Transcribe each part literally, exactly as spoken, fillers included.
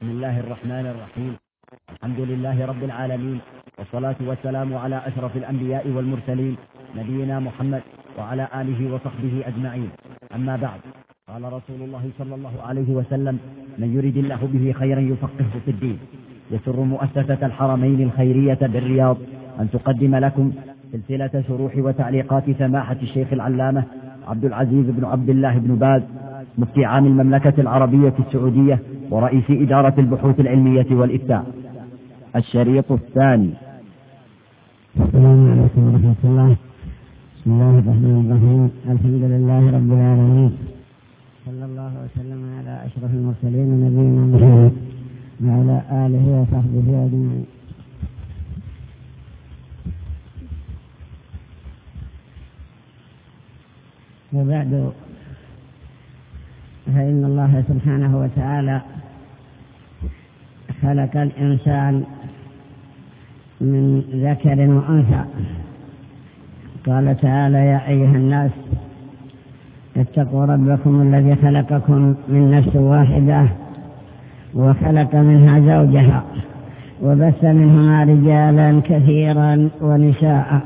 بسم الله الرحمن الرحيم. الحمد لله رب العالمين، والصلاة والسلام على أشرف الأنبياء والمرسلين نبينا محمد وعلى آله وصحبه أجمعين. أما بعد، قال رسول الله صلى الله عليه وسلم: من يرد الله به خيرا يفقهه في الدين. يسر مؤسسة الحرمين الخيرية بالرياض أن تقدم لكم سلسلة شروح وتعليقات سماحة الشيخ العلامة عبد العزيز بن عبد الله بن باز، مفتي عام المملكة العربية السعودية ورئيس إدارة البحوث العلمية والإفتاء. الشريط الثاني. السلام عليكم ورحمة الله. بسم الله الرحمن الرحيم. الحمد لله رب العالمين، صلى الله وسلم على أشرف المرسلين نبينا محمد وعلى آله وصحبه أجمعين. وبعد، فإن الله سبحانه وتعالى خلق الإنسان من ذكر وأنثى. قال تعالى: يا أيها الناس اتقوا ربكم الذي خلقكم من نفس واحدة وخلق منها زوجها وبث منهما رجالا كثيرا ونساء.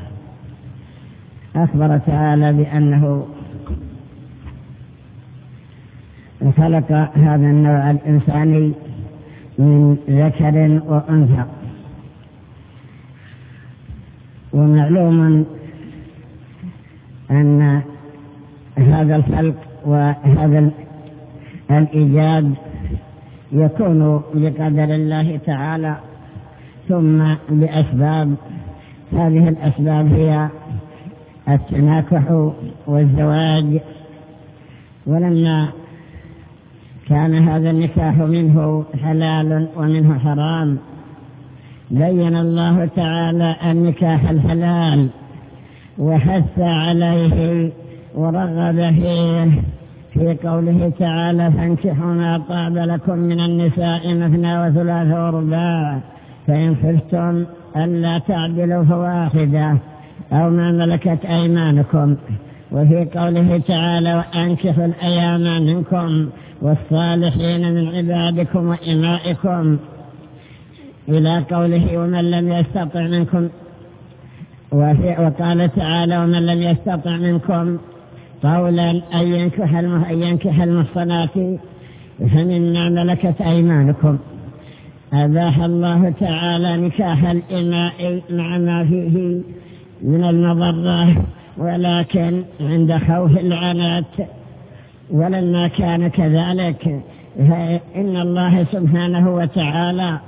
أخبر تعالى بأنه خلق هذا النوع الإنساني من ذكر وأنثى. ومعلوم أن هذا الخلق وهذا الإيجاد يكون بقدر الله تعالى ثم بأسباب. هذه الأسباب هي التناكح والزواج. ولما كان هذا النكاح منه حلال ومنه حرام، بين الله تعالى النكاح الحلال وحث عليه ورغب فيه في قوله تعالى: فانكحوا ما طاب لكم من النساء مثنى وثلاث ورباع فإن خفتم ألا تعدلوا فواحدة أو ما ملكت أيمانكم. وفي قوله تعالى: وأنكحوا الأيام منكم والصالحين من عبادكم وإمائكم، إلى قوله: ومن لم يستطع منكم. وقال تعالى: ومن لم يستطع منكم قولا أن ينكح المحصنات فمما ملكت أيمانكم. أباح الله تعالى نكاح الإماء مع ما فيه من المضرة، ولكن عند خوف العنات. ولما كان كذلك، فإن الله سبحانه وتعالى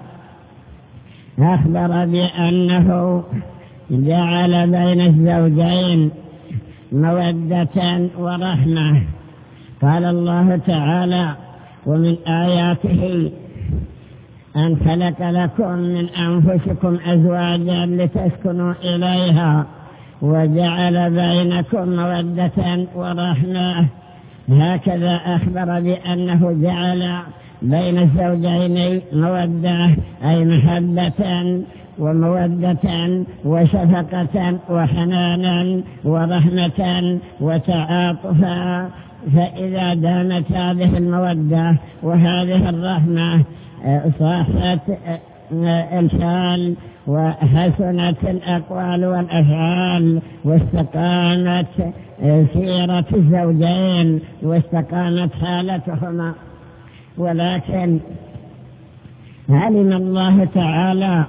أخبر بأنه جعل بين الزوجين مودة ورحمة. قال الله تعالى: ومن آياته أن خلق لكم من أنفسكم أزواجا لتسكنوا إليها وجعل بينكم مودة ورحمة. هكذا أخبر بأنه جعل بين الزوجين مودة، أي محبة ومودة وشفقة وحنانا ورحمة وتعاطفا. فإذا دامت هذه المودة وهذه الرحمة صاحت الحال وحسنت الأقوال والأفعال واستقامت سيرة الزوجين واستقامت حالتهما. ولكن علم الله تعالى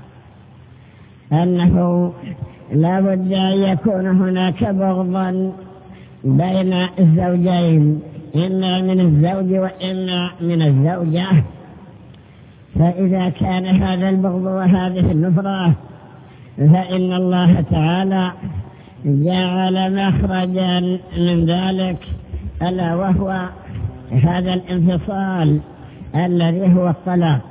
أنه لا بد أن يكون هناك بغضا بين الزوجين، إما من الزوج وإما من الزوجة. فإذا كان هذا البغض وهذه النفرة، فإن الله تعالى جعل مخرجا من ذلك، ألا وهو هذا الانفصال الذي هو الطلاق.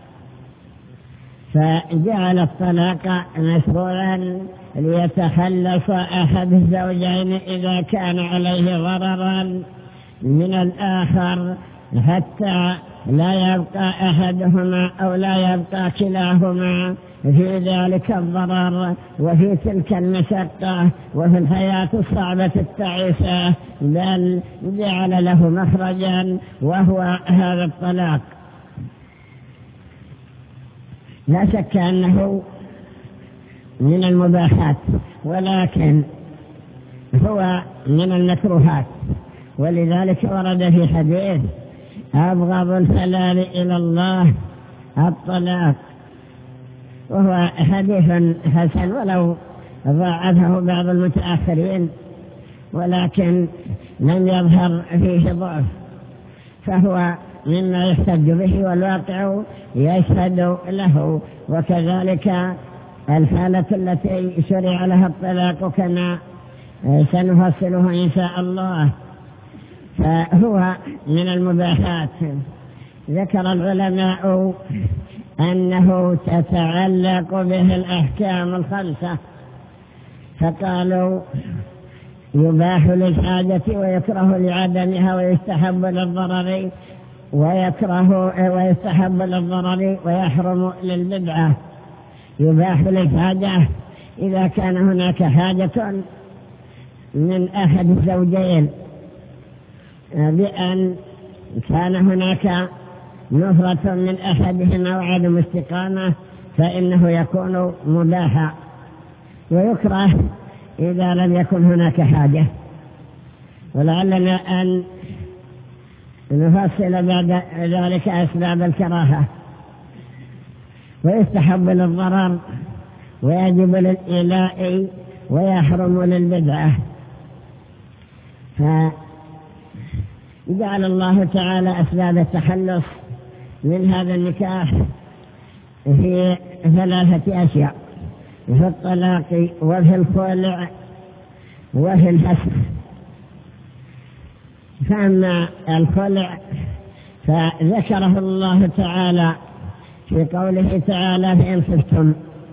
فجعل الطلاق مشروعا ليتخلص أحد الزوجين إذا كان عليه ضررا من الآخر، حتى لا يبقى أحدهما أو لا يبقى كلاهما في ذلك الضرر وفي تلك المشقة وفي الحياة الصعبة التعيسة، بل جعل له مخرجا وهو هذا الطلاق. لا شك أنه من المباحات، ولكن هو من المكروهات، ولذلك ورد في حديث أبغض الحلال إلى الله الطلاق، وهو حديث حسن ولو ضاعفه بعض المتأخرين، ولكن لم يظهر فيه ضعف، فهو مما يحتج به والواقع يشهد له. وكذلك الحالة التي شرع لها الطلاق كما سنفصله إن شاء الله، فهو من المباحات. ذكر العلماء أنه تتعلق به الأحكام الخمسة، فقالوا يباح للحاجة ويكره لعدمها ويستحب للضرر ويكره ويستحب للضرر ويحرم للبدعة. يباح للحاجة إذا كان هناك حاجة من أحد الزوجين بأن كان هناك نفرة من أحدهما وعدم استقامة فإنه يكون مباحا، ويكره إذا لم يكن هناك حاجة. ولعلنا أن نفصل بعد ذلك أسباب الكراهة. ويستحب للضرر ويجب للإيلاء ويحرم للبدعة. فجعل الله تعالى أسباب التخلص من هذا النكاح في ثلاثة أشياء: في الطلاق وفي الخلع وفي الفسخ. فأما الخلع فذكره الله تعالى في قوله تعالى: فإن خفتم،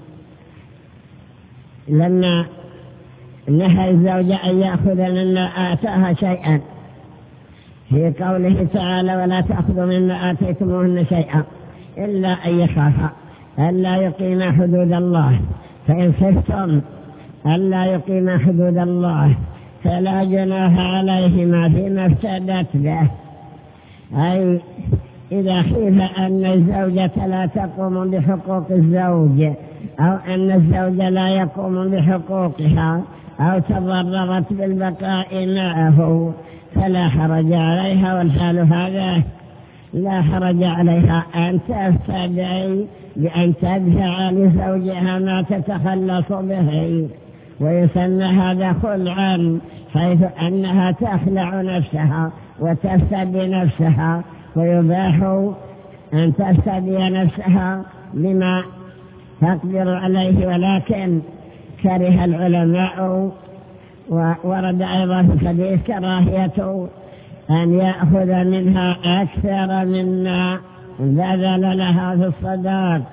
لما نهى الزوج أن يأخذ مما آتاها شيئا، في قوله تعالى: ولا تأخذوا مما آتيتموهن شيئا إلا أن يخافا ألا يقيما حدود الله. فإن خفتم ألا يقيما حدود الله فلا جناح عليهما فيما افتدت به، أي إذا خيف أن الزوجة لا تقوم بحقوق الزوج، أو أن الزوج لا يقوم بحقوقها، أو تضررت بالبقاء معه، فلا حرج عليها. والحال هذا لا حرج عليها أن تفتدي بأن تدفع لزوجها ما تتخلص به، ويسمى هذا خلعا، حيث أنها تخلع نفسها وتفتدي نفسها، ويباح أن تفتدي نفسها بما تقدر عليه. ولكن كره العلماء، وورد أيضا في الحديث كراهية أن يأخذ منها أكثر مما بذل لها في الصداق.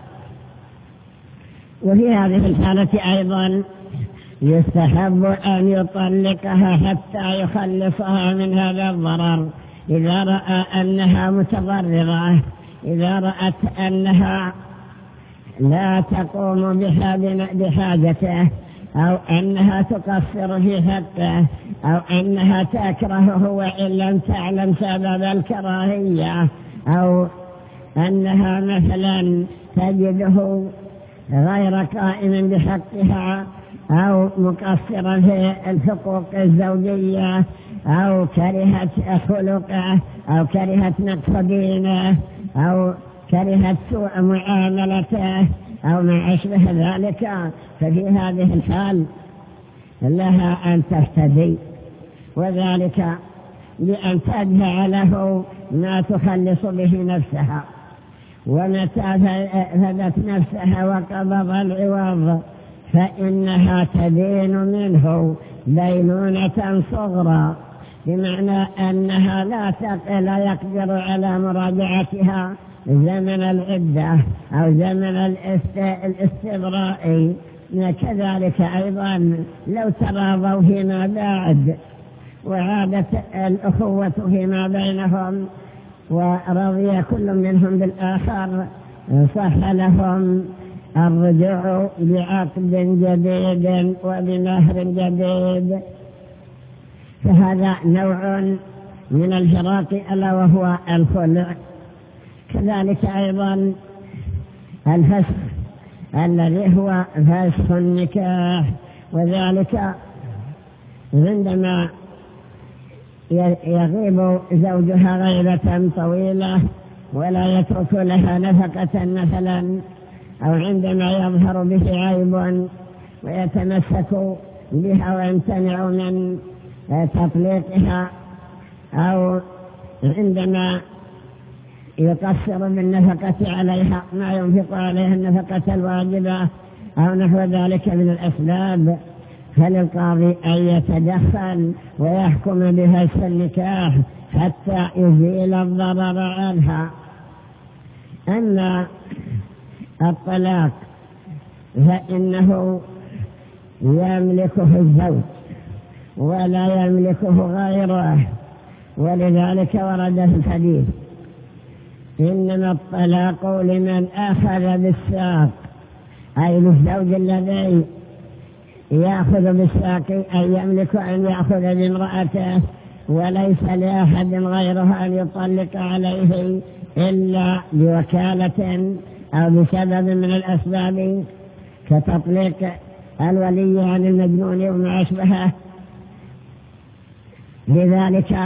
وفي هذه الحالة أيضا يستحب أن يطلقها حتى يخلصها من هذا الضرر، إذا رأى أنها متضررة، إذا رأت أنها لا تقوم بحاجته، أو أنها تقصر في حقه، أو أنها تكرهه وإن لم تعلم سبب الكراهية، أو أنها مثلا تجده غير قائم بحقها، أو مقصرا في الحقوق الزوجية، أو كرهت خلقه، أو كرهت نقص دينه، أو كرهت سوء معاملته، أو ما أشبه ذلك، ففي هذه الحال لها أن تفتدي، وذلك بأن تدفع له ما تخلص به نفسها. ومتى فدت نفسها وقبض العوض فإنها تدين منه دينونة صغرى، بمعنى أنها لا لا يقدر على مراجعتها زمن العدة أو زمن الاستبراء. كذلك أيضا لو تراضوا فيما بعد وعادت الأخوة فيما بينهم ورضي كل منهم بالآخر، صح لهم الرجوع بعقد جديد وبمهر جديد. فهذا نوع من الفراق ألا وهو الخلع. كذلك أيضا الفسخ الذي هو فسخ النكاح، وذلك عندما يغيب زوجها غيبة طويلة ولا يترك لها نفقة مثلا، أو عندما يظهر به عيب ويتمسك بها ويمتنع من تطليقها، أو عندما يقصر بالنفقة عليها ما ينفق عليها النفقة الواجبة أو نحو ذلك من الأسباب، فللقاضي أن يتدخل ويحكم بفسخ النكاح حتى يزيل الضرر عنها. أما الطلاق فإنه يملكه الزوج ولا يملكه غيره، ولذلك ورد في الحديث: إنما الطلاق لمن أخذ بالساق، أي للزوج الذي يأخذ بالساق أن يملك أن يأخذ بامرأته، وليس لأحد غيره أن يطلق عليه إلا بوكالة أو بسبب من الأسباب كتطليق الولي عن المجنون وما أشبهه. لذلك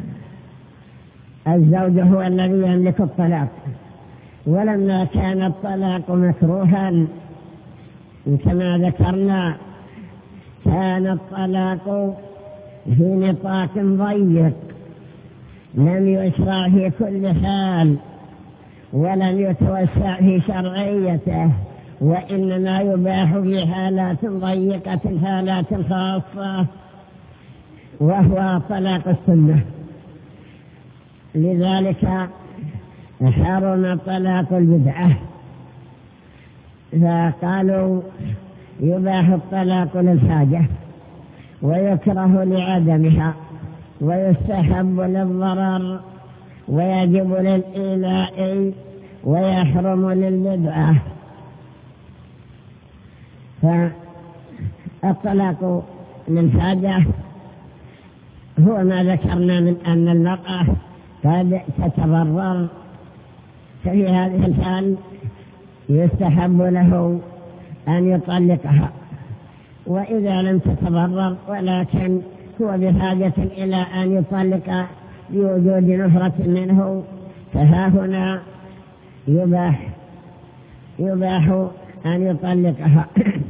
الزوج هو الذي يملك الطلاق. ولما كان الطلاق مكروها كما ذكرنا، كان الطلاق في نطاق ضيق لم يشرع في كل حال ولم يتوسع في شرعيته، وإنما يباح في حالات ضيقة حالات خاصة، وهو طلاق السنة. لذلك حرم طلاق البدعة، فقالوا يباح الطلاق للحاجة ويكره لعدمها ويستحب للضرر ويجب للإيلاء ويحرم للبدعة. فالطلاق للحاجة هو ما ذكرنا من أن المرأة قد تتضرر، ففي هذه الحال يستحب له أن يطلقها. وإذا لم تتضرر ولكن هو بحاجة إلى أن يطلق بوجود نفرة منه، فها هنا يباح يباح أن يطلقها.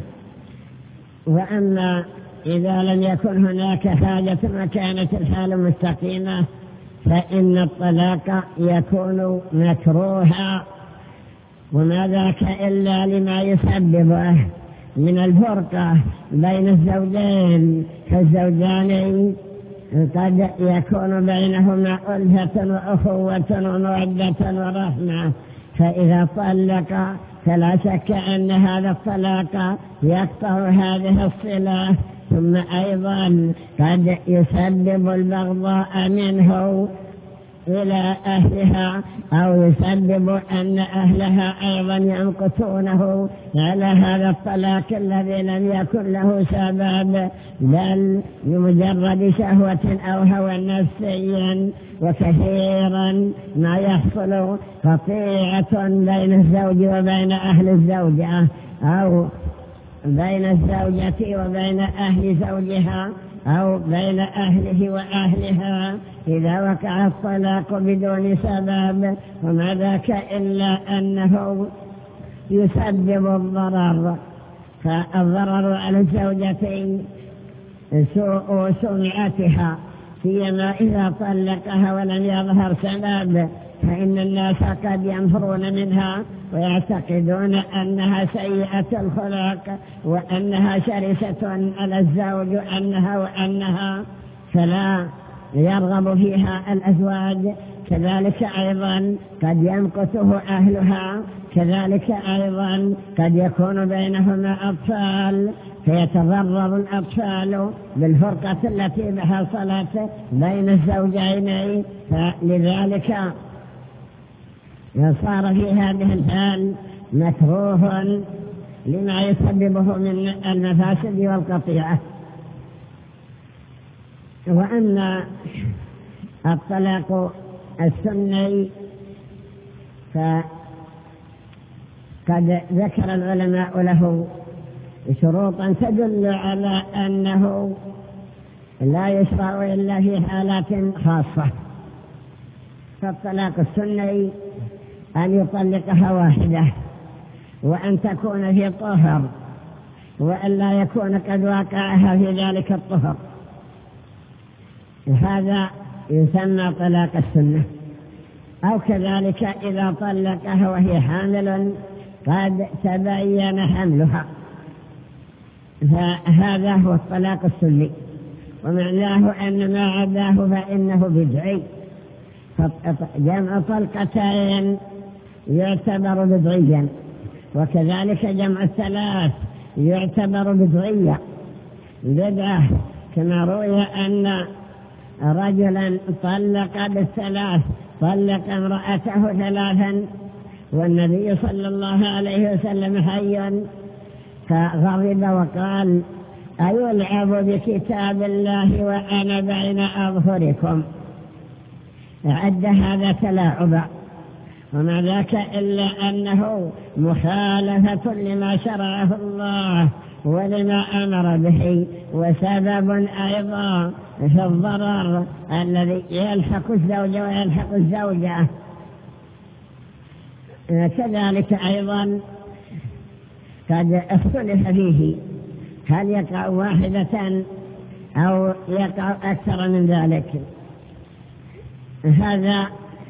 وأما إذا لم يكن هناك حاجة وكانت الحال مستقيمة فإن الطلاق يكون مكروها، وما ذاك إلا لما يسببه من الفرقة بين الزوجين، فالزوجان قد يكون بينهما ألفة وأخوة ومودة ورحمة، فإذا طلق فلا شك أن هذا الطلاق يقطع هذه الصلة، ثم أيضا قد يسبب البغضاء منه إلى أهلها، أو يسبب أن أهلها أيضا يمقتونه على هذا الطلاق الذي لم يكن له سبب، بل بمجرد شهوة أو هوى نفسي. وكثيرا ما يحصل قطيعة بين الزوج وبين أهل الزوجة، أو بين الزوجة وبين أهل زوجها، أو بين أهله وأهلها إذا وقع الطلاق بدون سبب، وما ذاك إلا أنه يسبب الضرر. فالضرر على الزوجة سوء سمعتها، فيما إذا طلقها ولم يظهر سبب، فإن الناس قد ينفرون منها ويعتقدون أنها سيئة الخلق وأنها شرسة على الزوج أنها وأنها، فلا يرغب فيها الأزواج. كذلك أيضا قد يمقته أهلها، كذلك أيضا قد يكون بينهما أطفال فيتضرر الأطفال بالفرقة التي حصلت بين الزوجين، فلذلك صار في هذه الحال مكروه لما يسببه من المفاسد والقطيعة. وأما الطلاق السني قد ذكر العلماء له شروطا تدل على أنه لا يشرع إلا في حالات خاصة. فالطلاق السني أن يطلقها واحدة، وأن تكون في طهر، وأن لا يكون قد واقعها في ذلك الطهر، هذا يسمى طلاق السنة. أو كذلك إذا طلقها وهي حامل قد تبين حملها، فهذا هو الطلاق السني، ومعناه أن ما عداه فإنه بدعي. جمع طلقتين يعتبر بدعيا، وكذلك جمع الثلاث يعتبر بدعيا بدعة، كما روي أن رجلا طلق بالثلاث، طلق امرأته ثلاثا والنبي صلى الله عليه وسلم حي، فغضب وقال: أيلعب بكتاب الله وأنا بين أظهركم؟ عد هذا تلاعبا، وما ذاك إلا أنه مخالفة لما شرعه الله ولما أمر به، وسبب أيضا في الضرر الذي يلحق الزوج ويلحق الزوجة. كذلك أيضا قد اختلف فيه هل يقع واحدة أو يقع أكثر من ذلك. هذا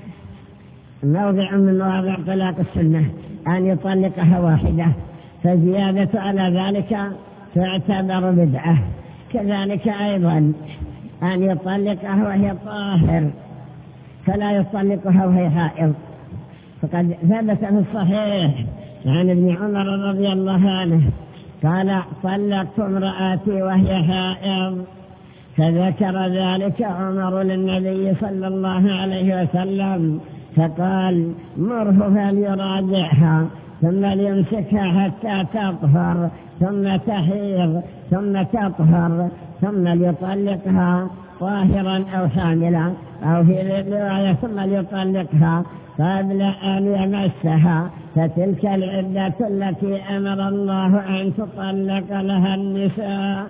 موضع من مواضع طلاق السنة، أن يطلقها واحدة، فزيادة على ذلك تعتبر بدعة. كذلك أيضا أن يطلقها وهي طاهر، فلا يطلقها وهي حائض، فقد ثبت في الصحيح عن ابن عمر رضي الله عنه قال: طلقت امرأتي وهي حائض، فذكر ذلك عمر للنبي صلى الله عليه وسلم، فقال: مره فليراجعها ثم ليمسكها حتى تطهر ثم تحيض ثم تطهر ثم ليطلقها طاهرا أو حاملا، أو في رواية ثم ليطلقها قبل أن يمسها، فتلك العدة التي أمر الله أن تطلق لها النساء.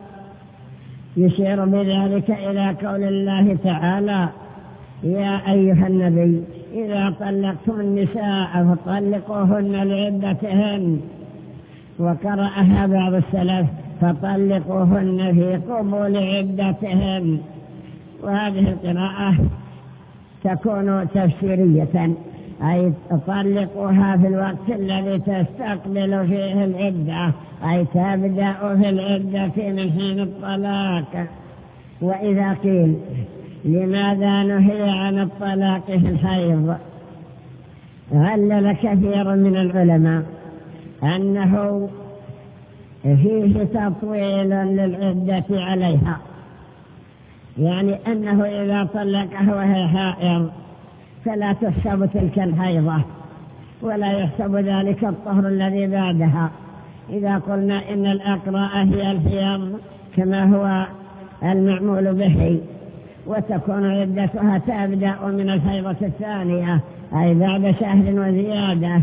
يشير بذلك إلى قول الله تعالى: يا أيها النبي إذا طلقتم النساء فطلقوهن لعدتهن، وقرأها بعض السلف: فطلقوهن في قبول عدتهن. وهذه القراءة تكون تفسيرية، أي طلقوها في الوقت الذي تستقبل فيه العدة، أي تبدأ في العدة من حين الطلاق. وإذا قيل لماذا نهي عن الطلاق في الحيض، علل كثير من العلماء أنه فيه تطويل للعدة عليها، يعني أنه إذا طلقها وهي حائض فلا تحسب تلك الحيضة ولا يحسب ذلك الطهر الذي بعدها. إذا قلنا إن الأقراء هي الحيض كما هو المعمول به، وتكون عدتها تبدأ من الحيضة الثانية، أي بعد شهر وزيادة،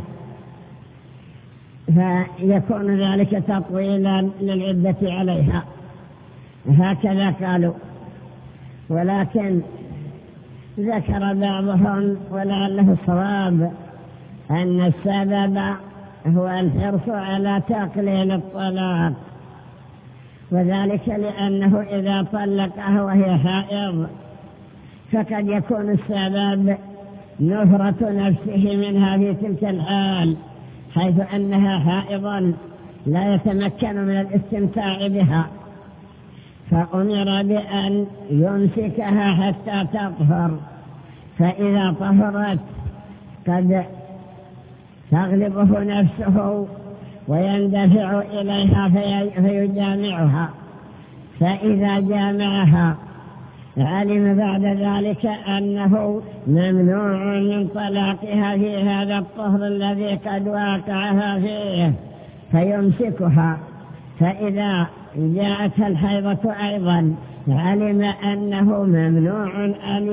فيكون ذلك تطويلا للعدة عليها، هكذا قالوا. ولكن ذكر بعضهم ولعله الصواب أن السبب هو الحرص على تقليل الطلاق، وذلك لأنه إذا طلقها وهي حائض فقد يكون السبب نفرة نفسه منها في تلك الحال، حيث أنها حائضا لا يتمكن من الاستمتاع بها، فأمر بأن يمسكها حتى تطهر، فإذا طهرت قد تغلبه نفسه ويندفع إليها فيجامعها، فإذا جامعها علم بعد ذلك أنه ممنوع من طلاقها في هذا الطهر الذي قد واقعها فيه، فيمسكها. فإذا جاءتها الحيضة أيضا علم أنه ممنوع أن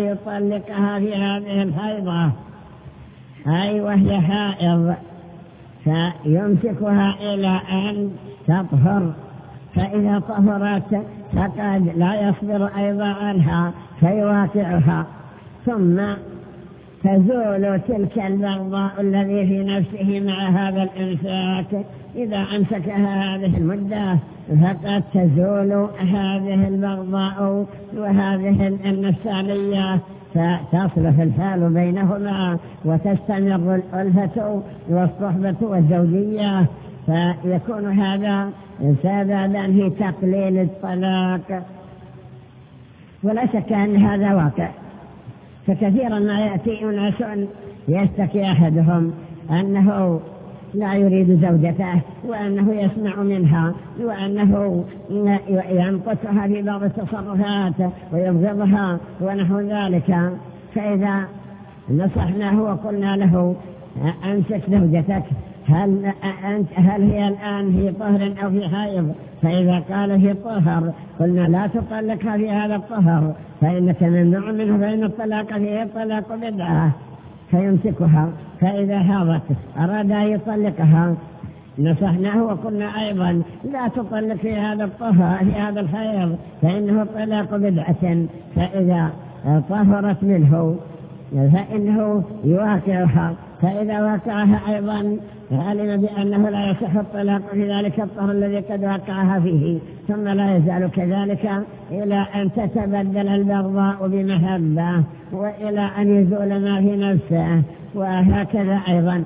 يطلقها في هذه الحيضة، أي وهي حائض، فيمسكها إلى أن تطهر، فإذا طهرت فقد لا يصبر أيضا عنها فيواقعها، ثم تزول تلك البغضاء الذي في نفسه مع هذا الإمساك. إذا أمسكها هذه المدة فقد تزول هذه البغضاء وهذه النفسانية، فتصلح الحال بينهما وتستمر الألفة والصحبة والزوجية، فيكون هذا سببا في تقليل الطلاق. ولا شك أن هذا واقع، فكثيرا ما يأتي أناس يشتكي أحدهم أنه لا يريد زوجته، وأنه يسمع منها، وأنه ينقصها في بعض التصرفات ويبغضها ونحو ذلك. فإذا نصحناه وقلنا له أمسك زوجتك، هل, هل هي الآن في طهر أو في حيض؟ فإذا قال في طهر قلنا لا تطلقها في هذا الطهر، فإنك ممنوع منه، فإن الطلاق فيه الطلاق بدعة، فيمسكها. فإذا حاضت أراد أن يطلقها نصحناه وقلنا أيضا لا تطلق في هذا الطهر في هذا الحيض، فإنه الطلاق بدعة، فإذا طهرت منه فإنه يواقعها، فإذا واقعها أيضا علم بأنه لا يصح الطلاق في ذلك الطهر الذي قد وقعها فيه، ثم لا يزال كذلك إلى أن تتبدل البغضاء بمحبة، وإلى أن يزول ما في نفسه، وهكذا أيضا.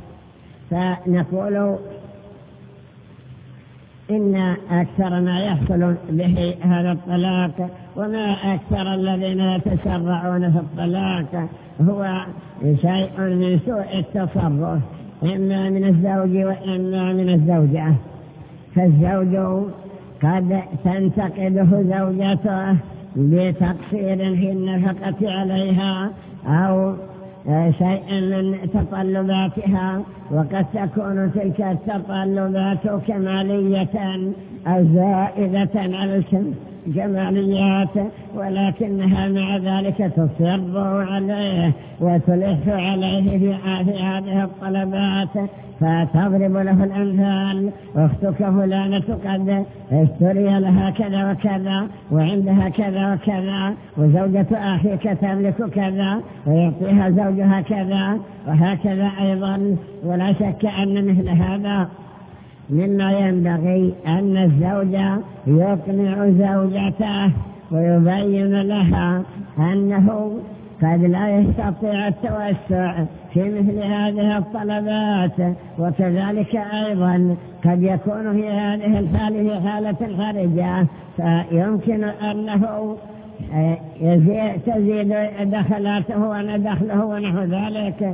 فنقول إن أكثر ما يحصل به هذا الطلاق وما أكثر الذين يتسرعون في الطلاق هو شيء من سوء التصرف، إما من الزوج وإما من الزوجة. فالزوج قد تنتقده زوجته بتقصير في النفقة عليها أو شيء من تطلباتها، وقد تكون تلك التطلبات كمالية أو زائدة على الكماليات، ولكنها مع ذلك تصر عليه وتلح عليه في هذه الطلبات، فتضرب له الأمثال: أختك فلانة قد اشتري لها كذا وكذا وعندها كذا وكذا، وزوجة أخيك تملك كذا ويعطيها زوجها كذا، وهكذا أيضا. ولا شك أن مثل هذا مما ينبغي أن الزوج يقنع زوجته ويبين لها أنه قد لا يستطيع التوسع في مثل هذه الطلبات، وكذلك أيضا قد يكون في هذه الحالة في حالة خارجة، فيمكن أنه يزيد تزيد دخلاته وندخله ونحو ذلك،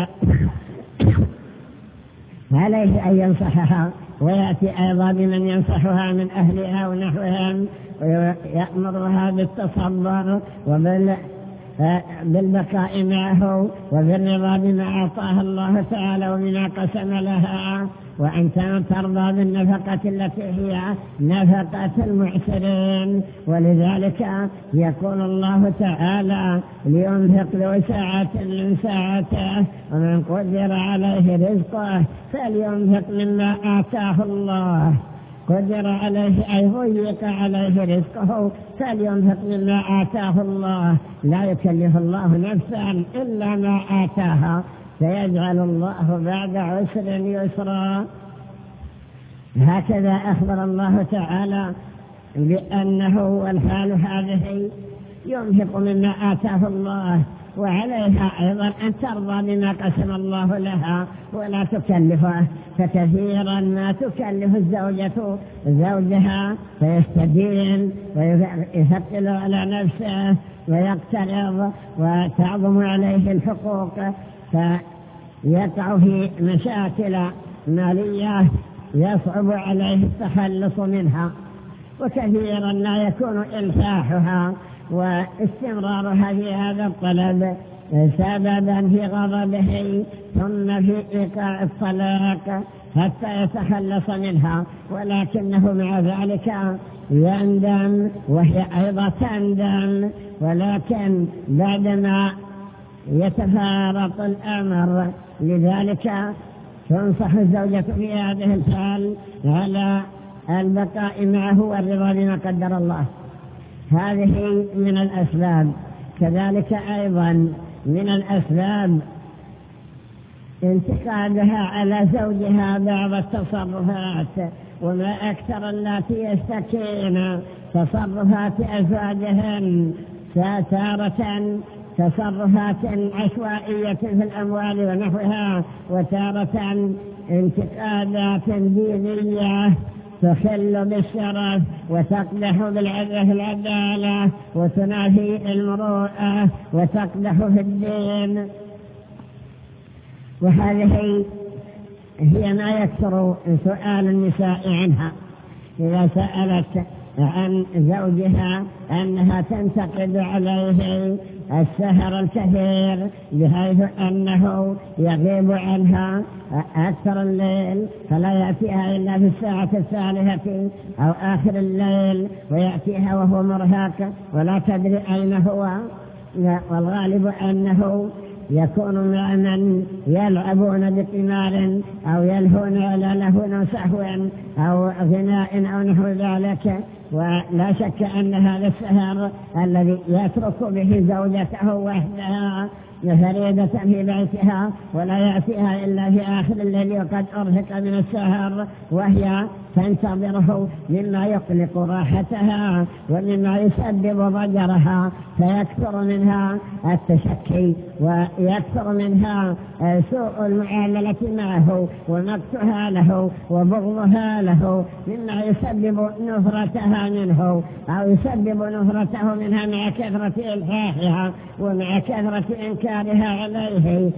فعليه أن ينصحها، ويأتي أيضا بمن ينصحها من أهلها ونحوهم، ويأمرها بالتصبر وبال بالبقاء معه وبالرضا بما أعطاها الله تعالى وبما قسم لها، وأن ترضى بالنفقة التي هي نفقة المعسرين. ولذلك يقول الله تعالى: لينفق ذو ساعة من ساعته ومن قدر عليه رزقه فلينفق مما آتاه الله. قدر عليه أي ضيق عليه رزقه فلينفق مما آتاه الله، لا يكلف الله نفسا إلا ما آتاها، سيجعل الله بعد عسر يسرا. هكذا أخبر الله تعالى بأنه والحال هذه ينفق مما آتاه الله، وعليها أيضا أن ترضى بما قسم الله لها ولا تكلفه. فكثيرا ما تكلف الزوجة زوجها فيستدين ويثقل على نفسه ويقترض وتعظم عليه الحقوق، فيقع في مشاكل مالية يصعب عليه التخلص منها، وكثيرا ما يكون إلحاحها واستمرارها في هذا الطلب سببا في غضبه ثم في إيقاع الطلاق حتى يتخلص منها، ولكنه مع ذلك يندم وهي أيضا تندم، ولكن بعدما يتفارق الأمر لذلك تنصح الزوجة في هذه الحال على البقاء معه والرضا بما قدر الله. هذه من الأسباب. كذلك أيضا من الأسباب انتقادها على زوجها بعض التصرفات، وما أكثر اللاتي يشتكين تصرفات أزواجهن، تارة تصرفات عشوائية في الأموال ونحوها، وتارة انتقادات دينية تخل بالشرف وتقدح بالعدالة وتنافي المروءة وتقدح في الدين. وهذه هي ما يكثر سؤال النساء عنها إذا سألت عن زوجها أنها تنتقد عليه السهر الكثير بحيث أنه يغيب عنها أكثر الليل فلا يأتيها إلا في الساعة الثالثة أو آخر الليل، ويأتيها وهو مرهق ولا تدري أين هو، والغالب أنه يكون مع من يلعبون بقمار أو يلهون على لهو سهو أو غناء أو نحو ذلك. ولا شك أن هذا السهر الذي يترك به زوجته وحدها فريدة في بيتها ولا يأتيها إلا في آخر الليل وقد أرهق من السهر وهي تنتظره مما يقلق راحتها ومما يسبب ضجرها، فيكثر منها التشكي ويكثر منها سوء المعاملة معه ومقتها له وبغضها له مما يسبب نفرتها منه أو يسبب نفرته منها مع كثرة إلحاحها ومع كثرة إنكارها عليه.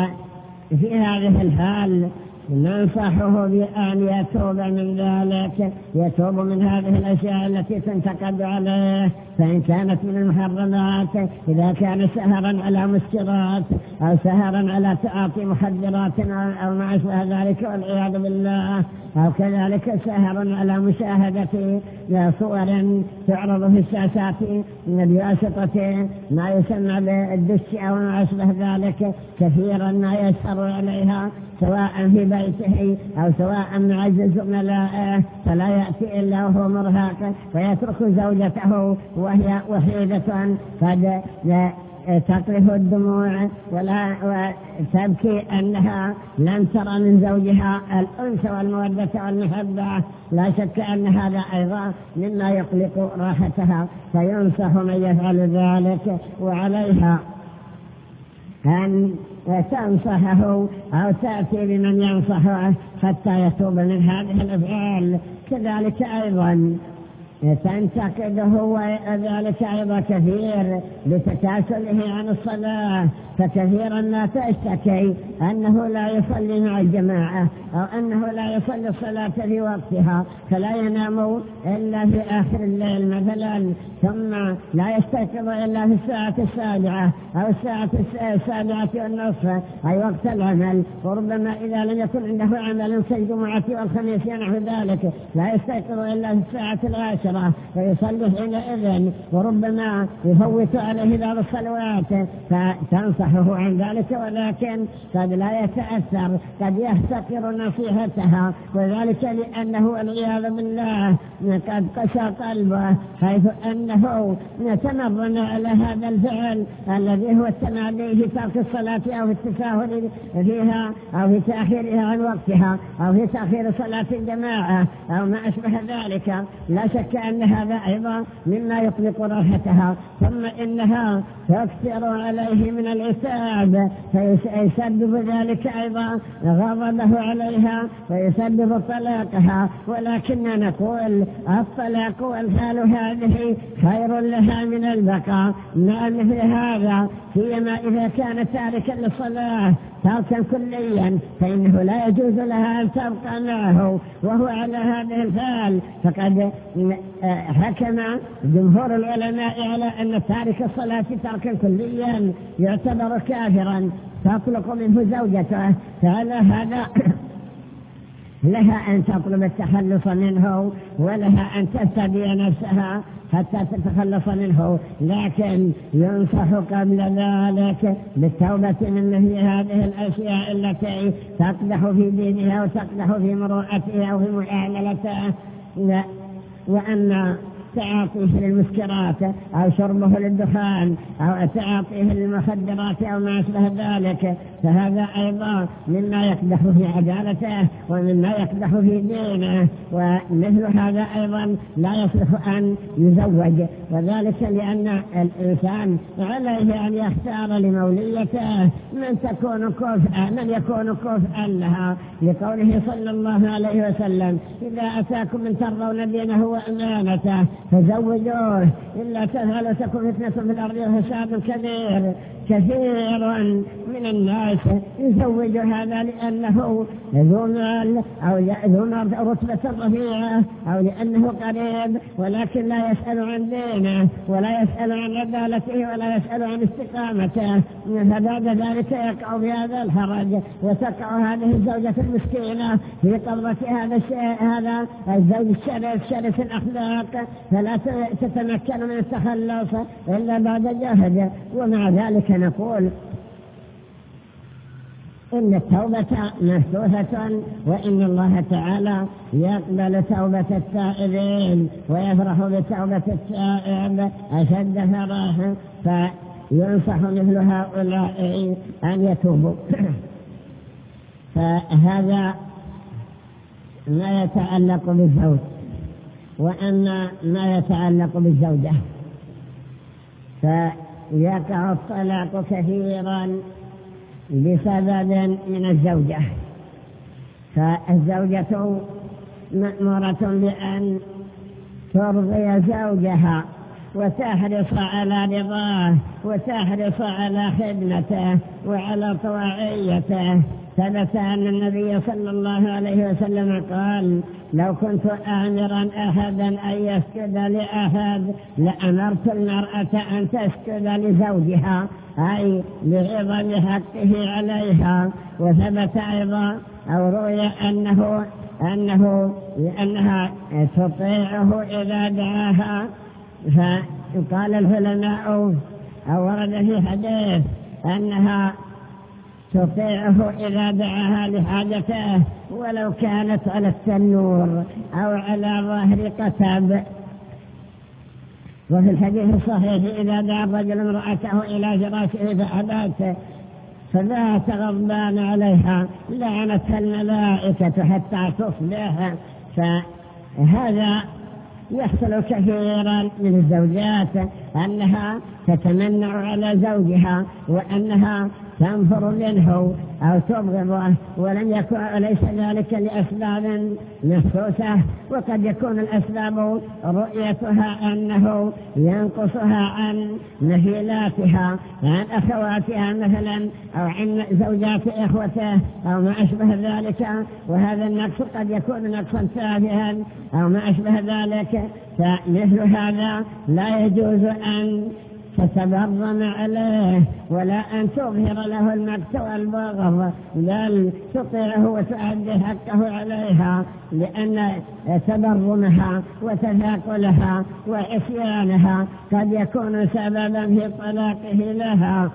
ففي هذه الحال ننصحه بأن يتوب من ذلك، يتوب من هذه الأشياء التي تنتقد عليه، فإن كانت من المحرمات، إذا كان سهرا على مسكرات أو سهرا على تعاطي مخدرات أو ما أشبه ذلك والعياذ بالله، أو كذلك سهرا على مشاهدة صور تعرض في الشاشات بواسطة ما يسمى بالدش أو ما أشبه ذلك، كثيرا ما يسهر عليها سواء في بيته أو سواء مع زملائه، فلا يأتي إلا وهو مرهق ويترك زوجته وهي وحيدة قد تقرف الدموع ولا وتبكي أنها لم ترى من زوجها الأنس والمودة والمحبة. لا شك أن هذا أيضا مما يقلق راحتها، فينصح من يفعل ذلك، وعليها أن تنصحه أو تأتي بمن ينصحه حتى يتوب من هذه الأفعال. كذلك أيضا تنتقده وذلك أيضا كثير بتكاسله عن الصلاة، فكثيرا ما تشتكي أنه لا يصلي مع الجماعة أو أنه لا يصلي الصلاة في وقتها، فلا ينام إلا في آخر الليل مثلا، ثم لا يستيقظ إلا في الساعة السابعة أو الساعة السابعة والنصف أي وقت العمل، وربما إذا لم يكن عنده عمل كالجمعة والخميس نحو ذلك لا يستيقظ إلا في الساعة العاشرة فيصلي حينئذ، وربما يفوت عليه بعض الصلوات، فتنصحه عن ذلك، ولكن قد لا يتأثر، قد يحتقر نصيحتها، وذلك لأنه والعياذ بالله قد قسى قلبه، حيث أنه يتمرن على هذا الفعل الذي هو التمادي في ترك الصلاة أو في التساهل فيها أو في تأخيرها عن وقتها أو في تأخير صلاة الجماعة أو ما أشبه ذلك. لا شك أن هذا أيضا مما يقلق راحتها، ثم إنها تكثر عليه من العتاب فيسبب ذلك أيضا غضبه عليها ويسبب طلاقها. ولكننا نقول الطلاق والحال هذه خير لها من البقاء مع مثل هذا، فيما إذا كان تاركا للصلاة تركا كليا فإنه لا يجوز لها أن تبقى معه وهو على هذه الحال. فقد حكم جمهور العلماء على أن تارك الصلاة تركا كليا يعتبر كافرا تطلق منه زوجته، فعلى هذا لها أن تطلب التخلص منه ولها أن تستبي نفسها حتى تتخلص منه، لكن ينصح قبل ذلك بالتوبة من مثل هذه الأشياء التي تقدح في دينها وتقدح في مروءته أو في معاملته، وأن تعاطيه للمسكرات أو شربه للدخان أو تعاطيه للمخدرات أو ما أشبه ذلك، فهذا أيضا مما يقدح في عدالته ومما يقدح في دينه، ومثل هذا أيضا لا يصلح أن يزوج، وذلك لأن الإنسان عليه أن يختار لموليته من تكون كفءا من يكون كفءا لها، لقوله صلى الله عليه وسلم: إذا أتاكم من ترضون دينه وأمانته فزوجوه، إلا تفعلوا تكن فتنة في الأرض وفساد كبير. كثير من الناس يزوج هذا لأنه ذو مال أو ذو رتبة رفيعة أو لأنه قريب، ولكن لا يسأل عن دينه ولا يسأل عن عدالته ولا يسأل عن استقامته، فبعد ذلك يقع بهذا الحرج وتقع هذه الزوجة المسكينة في قبضة هذا الشيء هذا الزوج الشرس شرس الأخلاق، فلا تتمكن من التخلص إلا بعد جهد. ومع ذلك نقول إن التوبة مفتوحة، وإن الله تعالى يقبل توبة التائبين ويفرح بتوبة التائب أشد فرحا، فينصح مثل هؤلاء أن يتوبوا. فهذا ما يتعلق بالزوج. وأما ما يتعلق بالزوجة فيقع الطلاق كثيرا بسبب من الزوجة، فالزوجة مأمورة بأن ترضي زوجها وتحرص على رضاه وتحرص على خدمته وعلى طواعيته. ثبت أن النبي صلى الله عليه وسلم قال: لو كنت آمرا أحدا أن يسجد لأحد لأمرت المرأة أن تسجد لزوجها، أي لعظم حقه عليها. وثبت أيضا أو روي أنه أنه لأنها تطيعه إذا دعاها، فقال العلماء أو ورد في حديث أنها تطيعه إذا دعاها لحاجته ولو كانت على التنور أو على ظهر قتب. وفي الحديث الصحيح: إذا دعا الرجل امرأته إلى فراشه فأبت فبات غضبان عليها لعنتها الملائكة حتى تصبح. فهذا يحصل كثيرا من الزوجات أنها تتمنع على زوجها وأنها تنفر منه أو تبغضه، ولم يكن ليس ذلك لأسباب محسوسة، وقد يكون الأسباب رؤيتها أنه ينقصها عن مثيلاتها عن أخواتها مثلا أو عن زوجات إخوته أو ما أشبه ذلك، وهذا النقص قد يكون نقصا تافها أو ما أشبه ذلك. فمثل هذا لا يجوز أن تتبرم عليه ولا أن تظهر له المقت والبغض، بل تطيعه وتؤدي حقه عليها، لأن تبرمها وتثاقلها وعصيانها قد يكون سببا في طلاقه لها.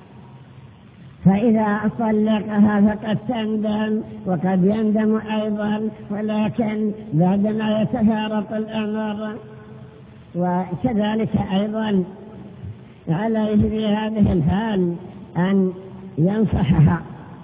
فإذا طلقها فقد تندم وقد يندم أيضا، ولكن بعدما يتفارق الأمر. وكذلك أيضا عليه في هذه الحال أن ينصحها.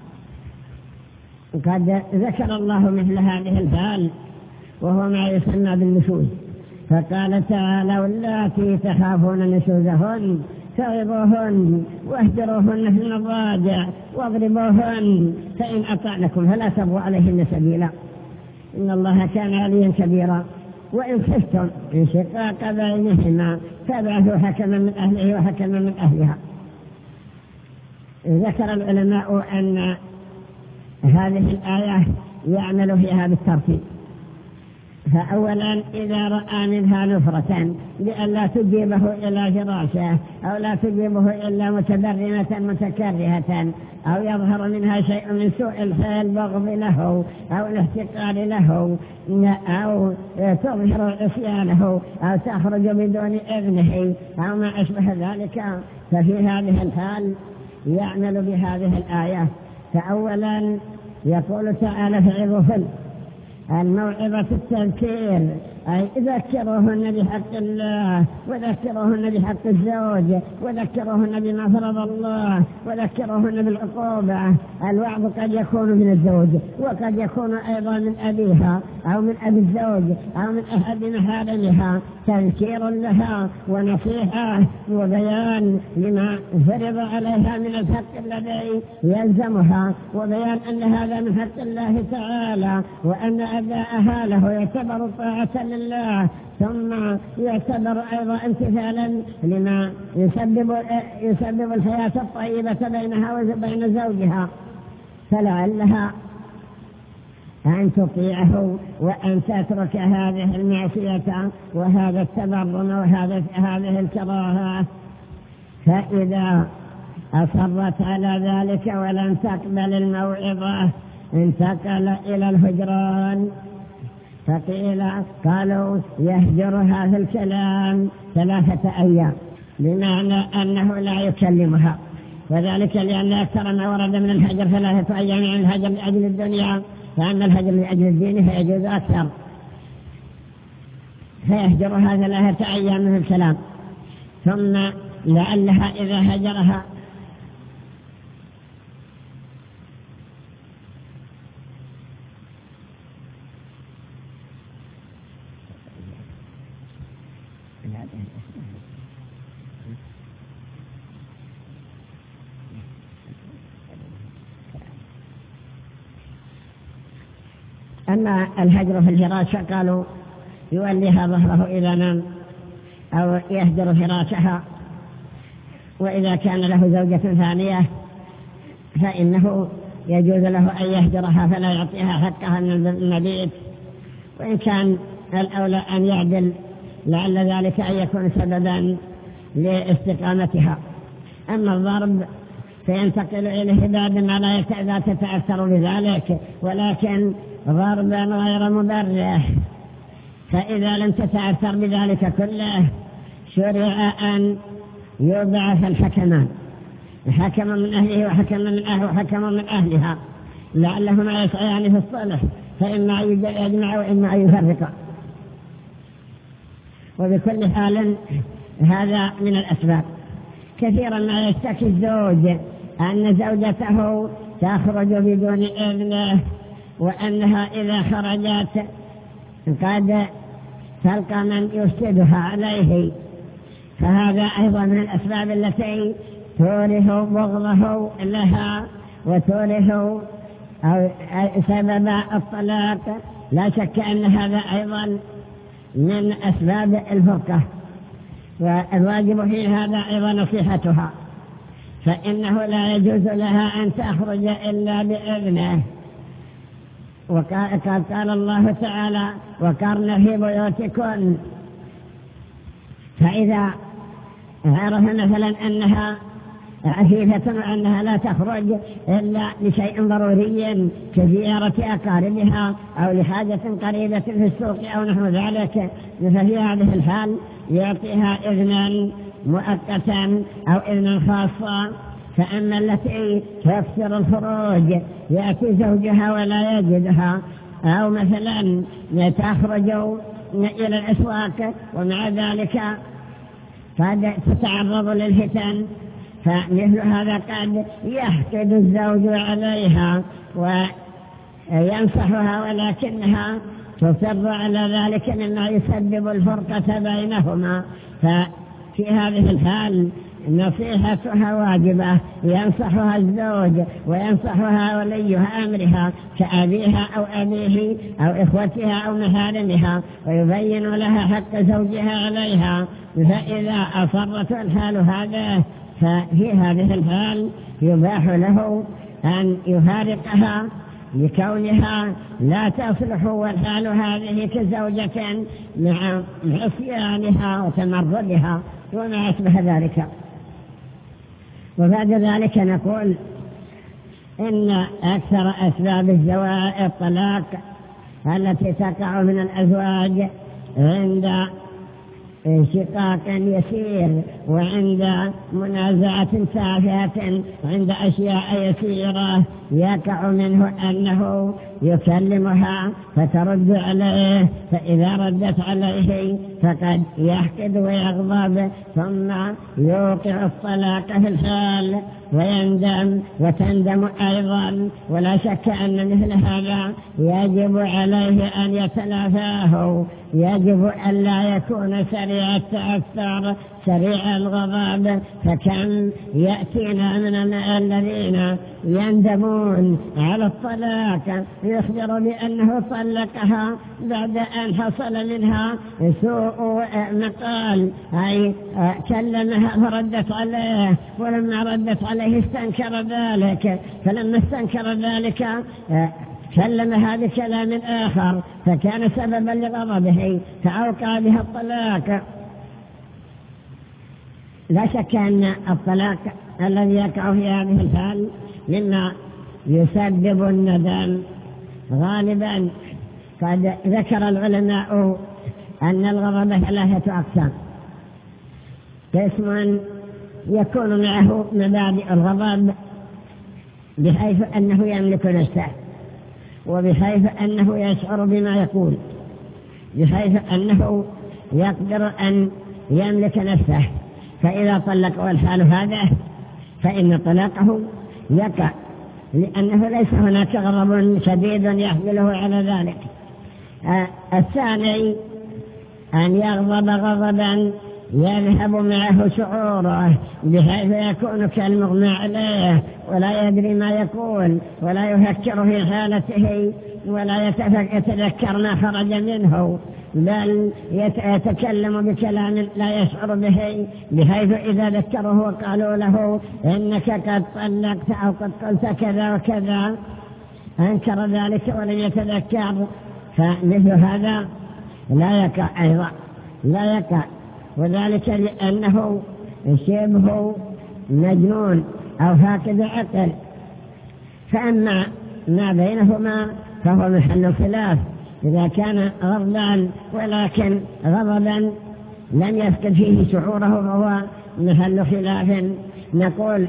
قد ذكر الله مثل هذه الحال وهو ما يسمى بالنشوز، فقال تعالى: واللاتي تخافون نشوزهن فعظوهن واهجروهن في المضاجع واضربوهن فإن أطعنكم فلا تبغوا عليهن سبيلا إن الله كان عليا كبيرا. وإن خفتم انشقاق بينهما فابعثوا حكما من أهله وحكما من أهلها. ذكر العلماء أن هذه الآية يعمل فيها بالترتيب، فأولا إذا رأى منها نفرة لئلا تجيبه إلى فراشه أو لا تجيبه إلا متبرمة متكرهة أو يظهر منها شيء من سوء الحال بغض له أو الاحتقار له أو تظهر عصيانه أو تخرج بدون إذنه أو ما أشبه ذلك، ففي هذه الحال يعمل بهذه الآية. فأولا يقول تعالى فعظوهن، الموعظة التذكير أي ذكروهن بحق الله وذكروهن بحق الزوج وذكروهن بما فرض الله وذكروهن بالعقوبة. الوعظ قد يكون من الزوج وقد يكون أيضا من أبيها أو من أبي الزوج أو من أحد محارمها، تذكير لها ونصيحة وبيان لما فرض عليها من الحق الذي يلزمها، وبيان أن هذا من حق الله تعالى وأن أداءها له يعتبر طاعة لله، ثم يعتبر أيضا امتثالا لما يسبب, يسبب الحياة الطيبة بينها وبين زوجها. فلعلها أن تطيعه وأن تترك هذه المعصية وهذا التبرم وهذه الكراهة. فإذا أصرت على ذلك ولم تقبل الموعظة انتقل إلى الهجران. فقيل قالوا يهجرها في الكلام ثلاثة أيام، بمعنى أنه لا يكلمها، وذلك لأن أكثر ما ورد من الهجر ثلاثة أيام عن الهجر لأجل الدنيا، فأما الهجر لأجل الدين فيجوز أكثر. فيهجرها ثلاثة أيام من الكلام، ثم لعلها إذا هجرها أما الهجر في الفراش قالوا يوليها ظهره إذا نام أو يهجر فراشها، وإذا كان له زوجة ثانية فإنه يجوز له أن يهجرها فلا يعطيها حقها من المبيت، وإن كان الأولى أن يعدل لعل ذلك أن يكون سببا لاستقامتها. أما الضرب فينتقل إليه بعد ما لا تتأثر بذلك، ولكن ضربا غير مبرح، فإذا لم تتأثر بذلك كله شرع أن يبعث الحكمان، حكم من أهله وحكم من أهله وحكم من أهلها، لعلهما يسعيان في الصلح، فإما يجمع وإما يفرق. وبكل حال هذا من الأسباب. كثيرا ما يشتكي الزوج أن زوجته تخرج بدون إذنه، وأنها إذا خرجت قد تلقى من يفسدها عليه، فهذا أيضا من الأسباب التي تورث بغضه لها وتورث سبب الطلاق. لا شك أن هذا أيضا من أسباب الفرقة، والواجب في هذا أيضا نصيحتها، فإنه لا يجوز لها أن تخرج إلا بإذنه. وقال قال الله تعالى وقرن في بيوتكن، فإذا عرف مثلا أنها عفيفة وأنها لا تخرج إلا لشيء ضروري كزيارة أقاربها أو لحاجة قريبة في السوق أو نحو ذلك، ففي هذه الحال يعطيها إذنا مؤقتا أو إذنا خاصا. فأما التي تكثر الخروج يأتي زوجها ولا يجدها، أو مثلا تخرج إلى الأسواق ومع ذلك قد تتعرض للفتن، فمثل هذا قد يحقد الزوج عليها وينصحها ولكنها تصر على ذلك مما يسبب الفرقة بينهما. ففي هذه الحال نصيحتها واجبة، ينصحها الزوج وينصحها وليها أمرها كأبيها أو أبيه أو إخوتها أو محارمها، ويبين لها حق زوجها عليها. فإذا أصرت الحال هذا ففي هذه الحال يباح له أن يفارقها لكونها لا تصلح، والحال هذه كزوجة مع عصيانها وتمردها وما أشبه ذلك. وبعد ذلك نقول إن أكثر أسباب الزواج الطلاق التي تقع من الأزواج عند شقاق يسير وعند منازعة تافهة عند أشياء يسيرة يقع منه أنه يكلمها فترد عليه، فإذا ردت عليه فقد يحقد ويغضب ثم يوقع الطلاق في الحال ويندم وتندم أيضا. ولا شك أن مثل هذا يجب عليه أن يتلافاه، يجب أن لا يكون سريع التأثر سريع الغضب. فكم يأتينا من الذين يندمون على الطلاق يخبر بأنه طلقها بعد أن حصل منها سوء مقال، أي كلمها فردت عليه، ولما ردت عليه استنكر ذلك، فلما استنكر ذلك كلمها بكلام آخر فكان سببا لغضبه فأوقع بها الطلاق. لا شك أن الطلاق الذي يقع في هذه الحال مما يسبب الندم غالبا. قد ذكر العلماء أن الغضب ثلاثة أقسام: قسم يكون معه مبادئ الغضب بحيث أنه يملك نفسه، وبحيث أنه يشعر بما يقول، بحيث أنه يقدر أن يملك نفسه، فإذا طلق والحال هذا فإن طلاقه يقع، لأنه ليس هناك غضب شديد يحمله على ذلك. آه الثاني أن يغضب غضبا يذهب معه شعوره بحيث يكون كالمغمى عليه ولا يدري ما يقول ولا يفكر في حالته ولا يتذكر ما خرج منه، بل يتكلم بكلام لا يشعر به، بحيث إذا ذكره وقالوا له إنك قد طلقت أو قد قلت كذا وكذا أنكر ذلك ولم يتذكر. فمثل هذا لا يقع أيضا، لا يقع، وذلك لأنه شبه مجنون أو فاقد عقل. فأما ما بينهما فهو محل خلاف، إذا كان غضبان ولكن غضبا لم يفقد فيه شعوره فهو محل خلاف. نقول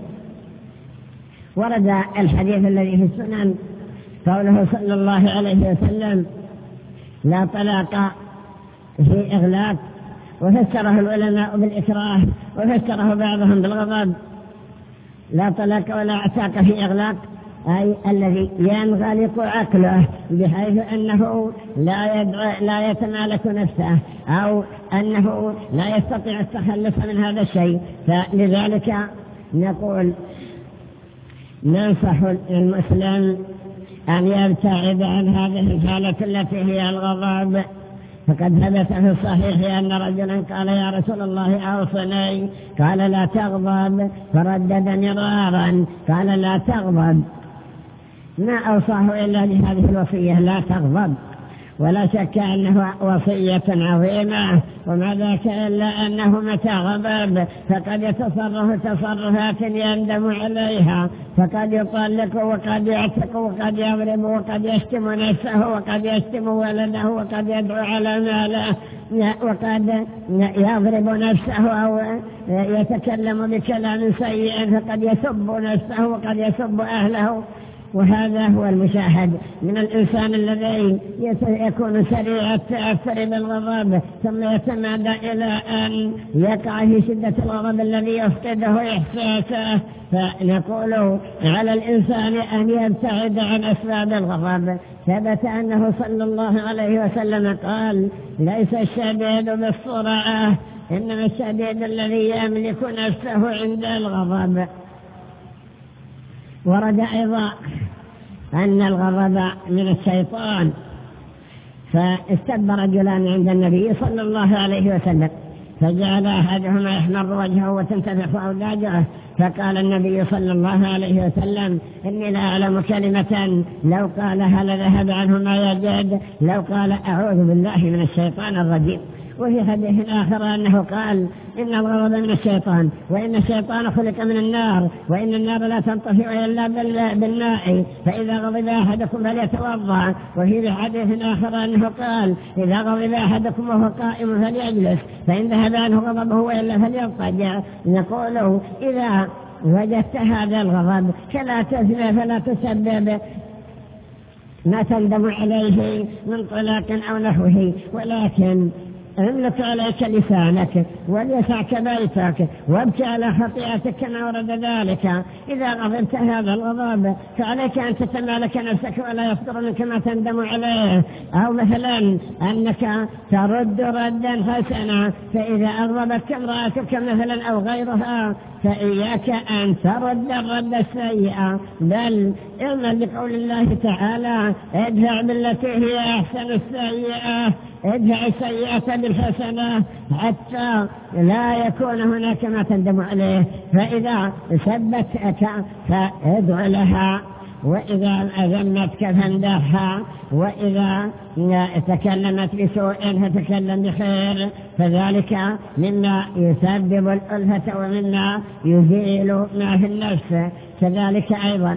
ورد الحديث الذي في السنن قوله صلى الله عليه وسلم: لا طلاق في إغلاق، وفسره العلماء بالإكراه وفسره بعضهم بالغضب. لا طلاق ولا اعتاق في إغلاق، أي الذي ينغلق عقله بحيث أنه لا, لا يتمالك نفسه أو أنه لا يستطيع التخلص من هذا الشيء. فلذلك نقول ننصح المسلم أن يبتعد عن هذه الحالة التي هي الغضب. فقد ثبت في الصحيح أن رجلا قال: يا رسول الله أوصني، قال: لا تغضب، فردد مرارا قال: لا تغضب. ما أوصاه إلا بهذه الوصية: لا تغضب. ولا شك أنه وصية عظيمة، وما ذاك إلا أنه متى غضب فقد يتصرف تصرفات يندم عليها، فقد يطلق وقد يعتق وقد يضرب وقد يشتم نفسه وقد يشتم ولده وقد يدعو على ماله وقد يضرب نفسه أو يتكلم بكلام سيء، فقد يسب نفسه وقد يسب أهله. وهذا هو المشاهد من الإنسان الذي يكون سريع التأثر بالغضب ثم يتمادى إلى أن يقع في شدة الغضب الذي يفقده إحساسه. فنقول على الإنسان أن يبتعد عن أسباب الغضب. ثبت أنه صلى الله عليه وسلم قال: ليس الشديد بالصرعة، إنما الشديد الذي يملك نفسه عند الغضب. ورد أيضا أن الغضب من الشيطان، فاستب رجلان عند النبي صلى الله عليه وسلم فجعل أحدهما يحمر وجهه وتنتفخ أوداجه، فقال النبي صلى الله عليه وسلم: إني لا أعلم كلمة لو قالها لذهب عنه ما يجد، لو قال: أعوذ بالله من الشيطان الرجيم. وفي حديث آخر أنه قال: إن الغضب من الشيطان، وإن الشيطان خلق من النار، وإن النار لا تنطفئ إلا بالماء، فإذا غضب أحدكم فليتوضأ. وفي حديث آخر أنه قال: إذا غضب أحدكم وهو قائم فليجلس، فإن ذهب عنه غضبه وإلا فليضطجع. نقول: إذا وجدت هذا الغضب فلا تزنى فلا تسبب ما تندم عليه من طلاق أو نحوه، ولكن املك عليك لسانك وليسعك بيتك وابكي على خطيئتك كما ورد ذلك. إذا غضبت هذا الغضب فعليك أن تتمالك نفسك ولا يصدر منك ما تندم عليه، أو مثلا أنك ترد ردا حسنا، فإذا أغضبتك امرأتك مثلا أو غيرها فإياك أن ترد الرد السيئة، بل اعمل بقول الله تعالى: ادفع بالتي هي أحسن السيئة، ادفع السيئة بالحسنة، حتى لا يكون هناك ما تندم عليه. فإذا سبتك فادع لها، وإذا أذمتك فاندحها، وإذا تكلمت بسوء فتكلم بخير، فذلك مما يسبب الألفة ومما يزيل ما في النفس. كذلك أيضا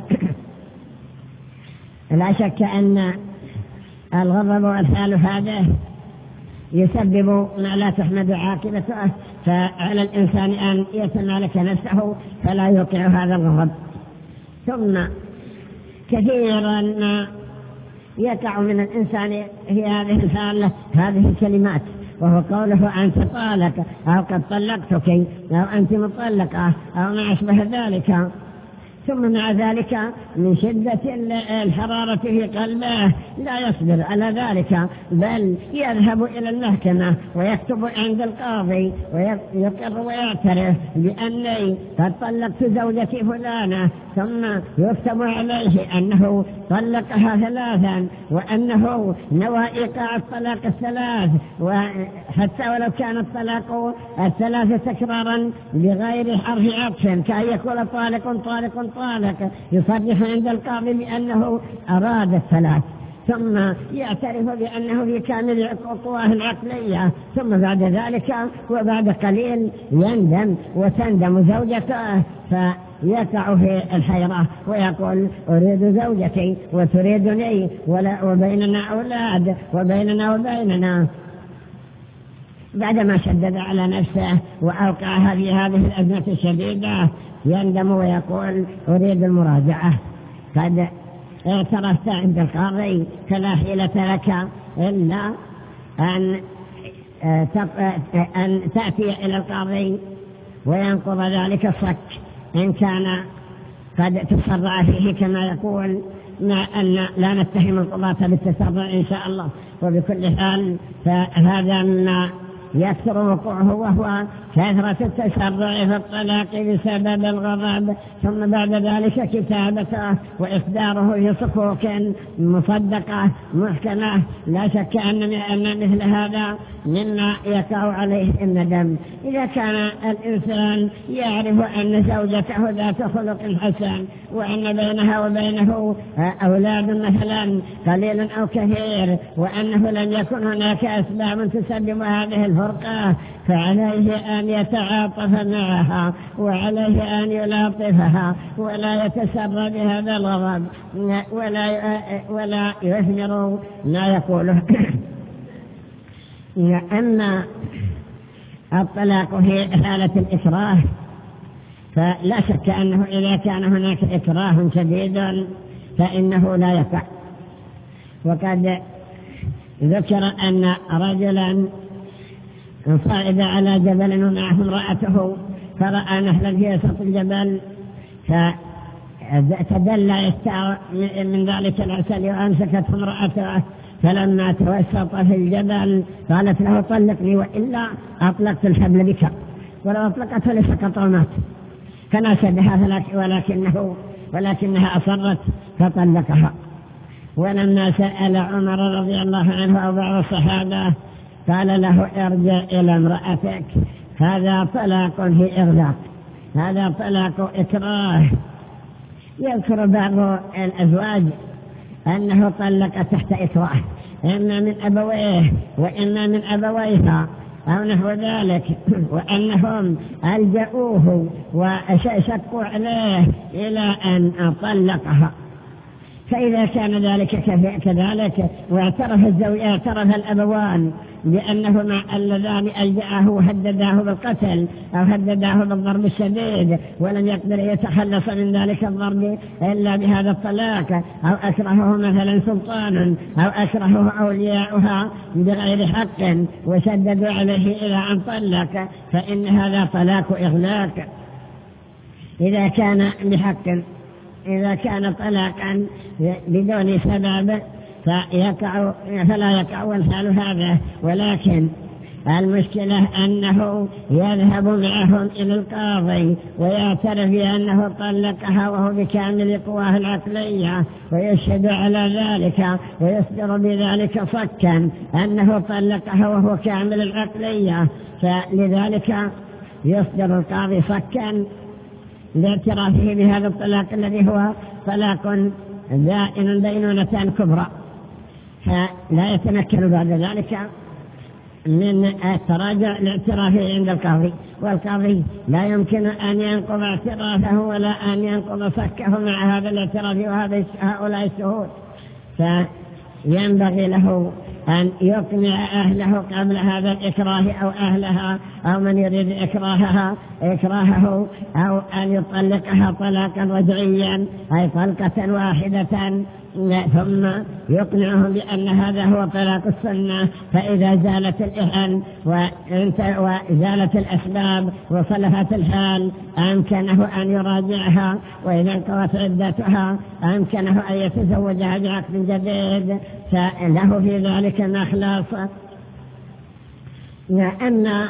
لا شك أن الغضب والحال هذا يسبب ما لا تحمد عاقبته، فعلى الإنسان أن يتمالك نفسه فلا يوقع هذا الغضب. ثم كثيرا ما يقع من الإنسان في هذه الحالة هذه الكلمات، وهو قوله: أنت طالق، أو قد طلقتك، أو أنت مطلقة، أو ما أشبه ذلك. ثم مع ذلك من شدة الحرارة في قلبه لا يصبر على ذلك، بل يذهب إلى المحكمة ويكتب عند القاضي ويقر ويعترف بأني قد طلقت زوجتي فلانة، ثم يكتب عليه أنه طلقها ثلاثا، وأنه نوى إيقاع الطلاق الثلاث، وحتى ولو كان الطلاق الثلاث تكرارا بغير حرف عطف، كأن يقول طالق طالق طالق، يصرح عند القاضي بأنه أراد الثلاث، ثم يعترف بأنه في كامل قواه العقلية، ثم بعد ذلك وبعد قليل يندم وتندم زوجته، فيقع في الحيرة ويقول: أريد زوجتي وتريدني، وبيننا أولاد وبيننا وبيننا. بعدما شدد على نفسه وأوقعها في هذه الأزمة الشديدة يندم ويقول: أريد المراجعة، قد اعترفت عند القاضي، فلا حيلة لك إلا أن أن تأتي إلى القاضي وينقض ذلك الصك إن كان قد تسرع فيه كما يقول، مع أن لا نتهم القضاة بالتسرع إن شاء الله. وبكل حال فهذا ما يكثر وقوعه، وهو كثرة التسرع في الطلاق بسبب الغضب، ثم بعد ذلك كتابته وإصداره في صكوك مصدقة محكمة. لا شك أن مثل هذا مما يقع عليه الندم. إذا كان الإنسان يعرف أن زوجته ذات خلق حسن، وأن بينها وبينه أولاد مثلا قليل أو كثير، وأنه لم يكن هناك أسباب تسبب هذه الفرقة، فعليه أن يتعاطف معها، وعليه أن يلاطفها، ولا يتسرى بهذا الغضب، ولا ولا يثمر ما يقوله. أما الطلاق في حالة الإكراه فلا شك أنه إذا كان هناك إكراه شديد فإنه لا يقع. وقد ذكر أن رجلا صعد على جبل ومعه امرأته، فرأى نحلا في وسط الجبل، فتدلى يستاء من ذلك العسل وأمسكته امرأته، فلما توسط في الجبل قالت له: طلقني وإلا أطلقت الحبل بك، ولو أطلقته لسقط ومات. فناشدها ولكنه ولكنها أصرت فطلقها. ولما سأل عمر رضي الله عنه أو بعض الصحابة قال له ارجع إلى امرأتك، هذا طلاق في إغلاق، هذا طلاق إكراه. يذكر بعض الأزواج أنه طلق تحت إكراه، إما من أبويه وإما من أبويها أو نحو ذلك، وأنهم ألجأوه وشكوا عليه إلى أن طلقها. فإذا كان ذلك كذلك واعترف الزوج اعترف الأبوان بأنهما اللذان ألجأه وهدداه بالقتل أو هدداه بالضرب الشديد ولم يقدر يتخلص من ذلك الضرب إلا بهذا الطلاق، أو أكرهه مثلا سلطان أو أكرهه أولياؤها بغير حق وشددوا عليه إلى أن طلق، فإن هذا طلاق إغلاق إذا كان بحق. إذا كان طلاقا بدون سبب فيقع فلا يقع الحال هذا، ولكن المشكلة أنه يذهب معهم إلى القاضي ويعترف بأنه طلقها وهو بكامل قواه العقلية ويشهد على ذلك ويصدر بذلك صكا أنه طلقها وهو كامل العقلية، فلذلك يصدر القاضي صكا لاعترافه بهذا الطلاق الذي هو طلاق دائن بينونة كبرى، فلا يتمكن بعد ذلك من التراجع لاعترافه عند القاضي، والقاضي لا يمكن أن ينقض اعترافه ولا أن ينقض صكه مع هذا الاعتراف وهذا هؤلاء الشهود، فينبغي له أن يقنع أهله قبل هذا الإكراه أو أهلها أو من يريد إكراهها إكراهه، أو أن يطلقها طلاقا رجعيا أي طلقة واحدة، ثم يقنعهم بأن هذا هو طلاق السنة. فإذا زالت الإحن وزالت الأسباب وصلحت الحال أمكنه أن يراجعها، وإذا انقضت عدتها أمكنه أن يتزوجها بعقد جديد، فله في ذلك مخلص. لأن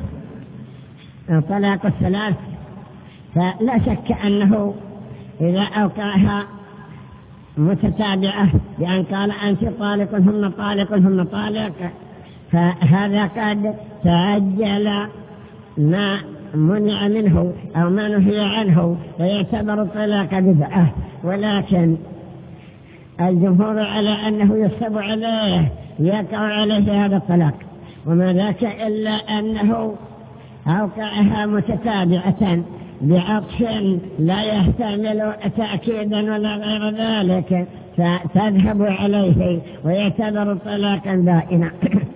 طلاق الثلاث فلا شك أنه إذا أوقعها متتابعة بأن قال أنت طالق هم طالق هم طالق، فهذا قد تعجل ما منع منه أو ما نهي عنه ويعتبر الطلاق بدعة، ولكن الجمهور على أنه يصب عليه يقع عليه هذا الطلاق، وما ذاك إلا أنه أوقعها متتابعة بعطف لا يحتمل تأكيدا ولا غير ذلك، فتذهب عليه ويعتبر طلاقا بائنا.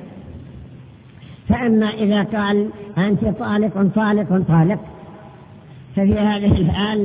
فأما إذا قال أنت طالق طالق طالق، ففي هذه الحال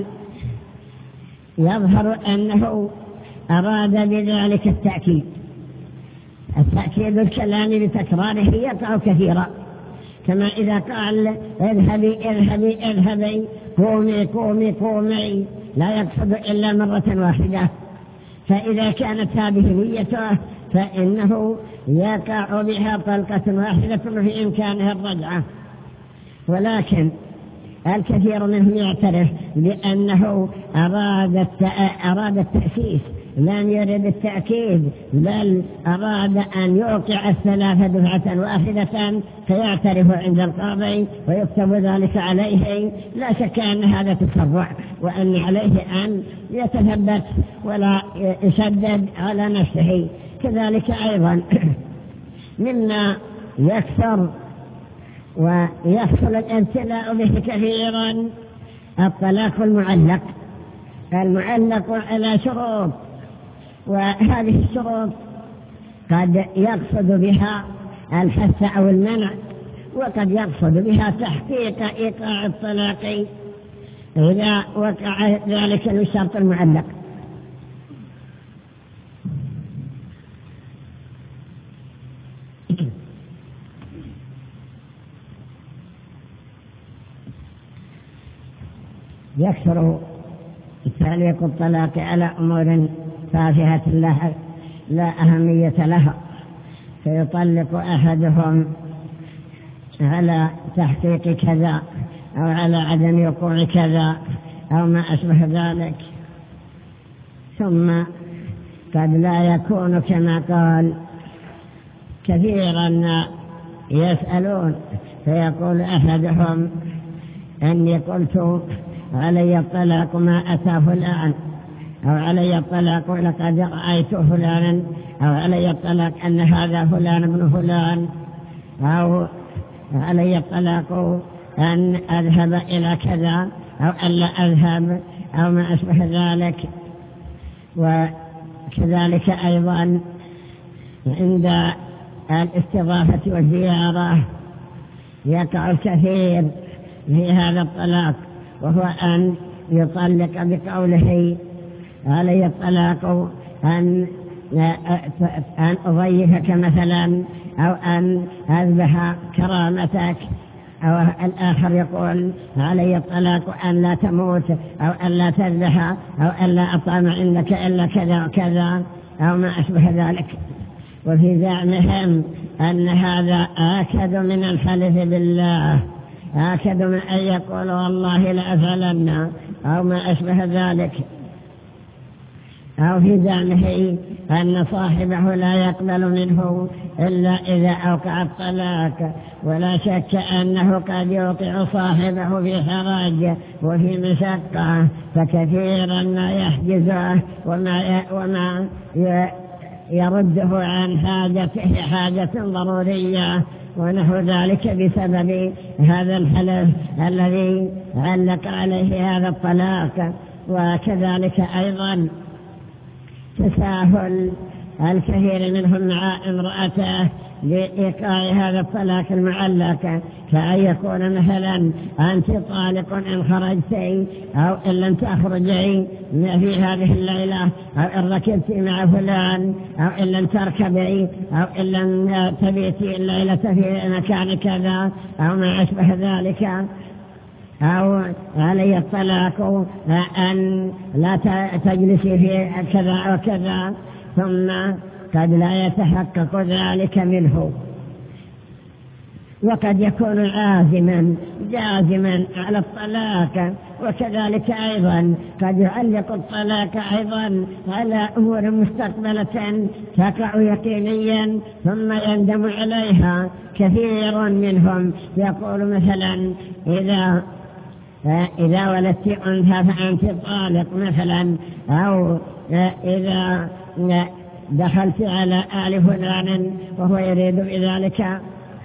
يظهر أنه أراد بذلك التأكيد. التأكيد الكلام بتكراره يقع كثيرا، كما إذا قال اذهبي اذهبي اذهبي قومي قومي قومي، لا يقصد إلا مرة واحدة. فإذا كانت هذه نيته فإنه يقع بها طلقة واحدة في إمكانها الرجعة، ولكن الكثير منهم يعترف بأنه أراد أراد التأسيس لم يرد التأكيد، بل أراد أن يوقع الثلاثة دفعة واحدة فيعترف عند القاضي ويكتب ذلك عليه. لا شك أن هذا تسرع، وأن عليه أن يتثبت ولا يشدد على نفسه. كذلك أيضا مما يكثر ويحصل الابتلاء به كثيرا الطلاق المعلق، المعلق على شروط، وهذه الشروط قد يقصد بها الحث أو المنع، وقد يقصد بها تحقيق إيقاع الطلاق إذا وقع ذلك الشرط المعلق. يكثر تعليق الطلاق على أمور تافهة لها لا أهمية لها، فيطلق أحدهم على تحقيق كذا أو على عدم وقوع كذا أو ما أشبه ذلك، ثم قد لا يكون كما قال كثيرا يسألون فيقول أحدهم أني قلت علي الطلاق ما أتى فلان، أو علي الطلاق لقد رأيت فلانا، أو علي الطلاق أن هذا فلان ابن فلان، أو علي الطلاق أن أذهب إلى كذا أو أن لا أذهب أو ما أشبه ذلك. وكذلك أيضا عند الاستضافة والزيارة يقع الكثير في هذا الطلاق، وهو أن يطلق بقوله علي الطلاق أن أن أضيفك مثلا، أو أن أذبح كرامتك، أو الآخر يقول علي الطلاق أن لا تموت، أو أن لا تذبح، أو أن لا أطعم عندك إلا كذا وكذا، أو ما أشبه ذلك. وفي زعمهم أن هذا آكد من الحلف بالله، آكد من أن يقول والله لأفعلن، أو ما أشبه ذلك. أو في زعمه أن صاحبه لا يقبل منه إلا إذا أوقع الطلاق، ولا شك أنه قد يوقع صاحبه في حرج وفي مشقة، فكثيرا ما يحجزه وما, وما يرده عن حاجته حاجة ضرورية ونحو ذلك بسبب هذا الحلف الذي علق عليه هذا الطلاق. وكذلك أيضا تساهل الكثير منهم مع امرأته لإيقاع هذا الطلاق المعلق، كأن يكون مثلا أنت طالق إن خرجتي، أو إن لم تخرجي في هذه الليلة، أو إن ركبت مع فلان، أو إن لم تركبي، أو إن لم تبيتي الليلة في مكان كذا، أو ما أشبه ذلك. أو علي الطلاق أن لا تجلسي في كذا وكذا، ثم قد لا يتحقق ذلك منه، وقد يكون عازما جازما على الطلاق. وكذلك أيضا قد يعلق الطلاق أيضا على أمور مستقبلة تقع يقينيا ثم يندم عليها. كثير منهم يقول مثلا إذا إذا ولدت أنثى فأنت طالق مثلا، أو إذا دخلت على آل فلان وهو يريد بذلك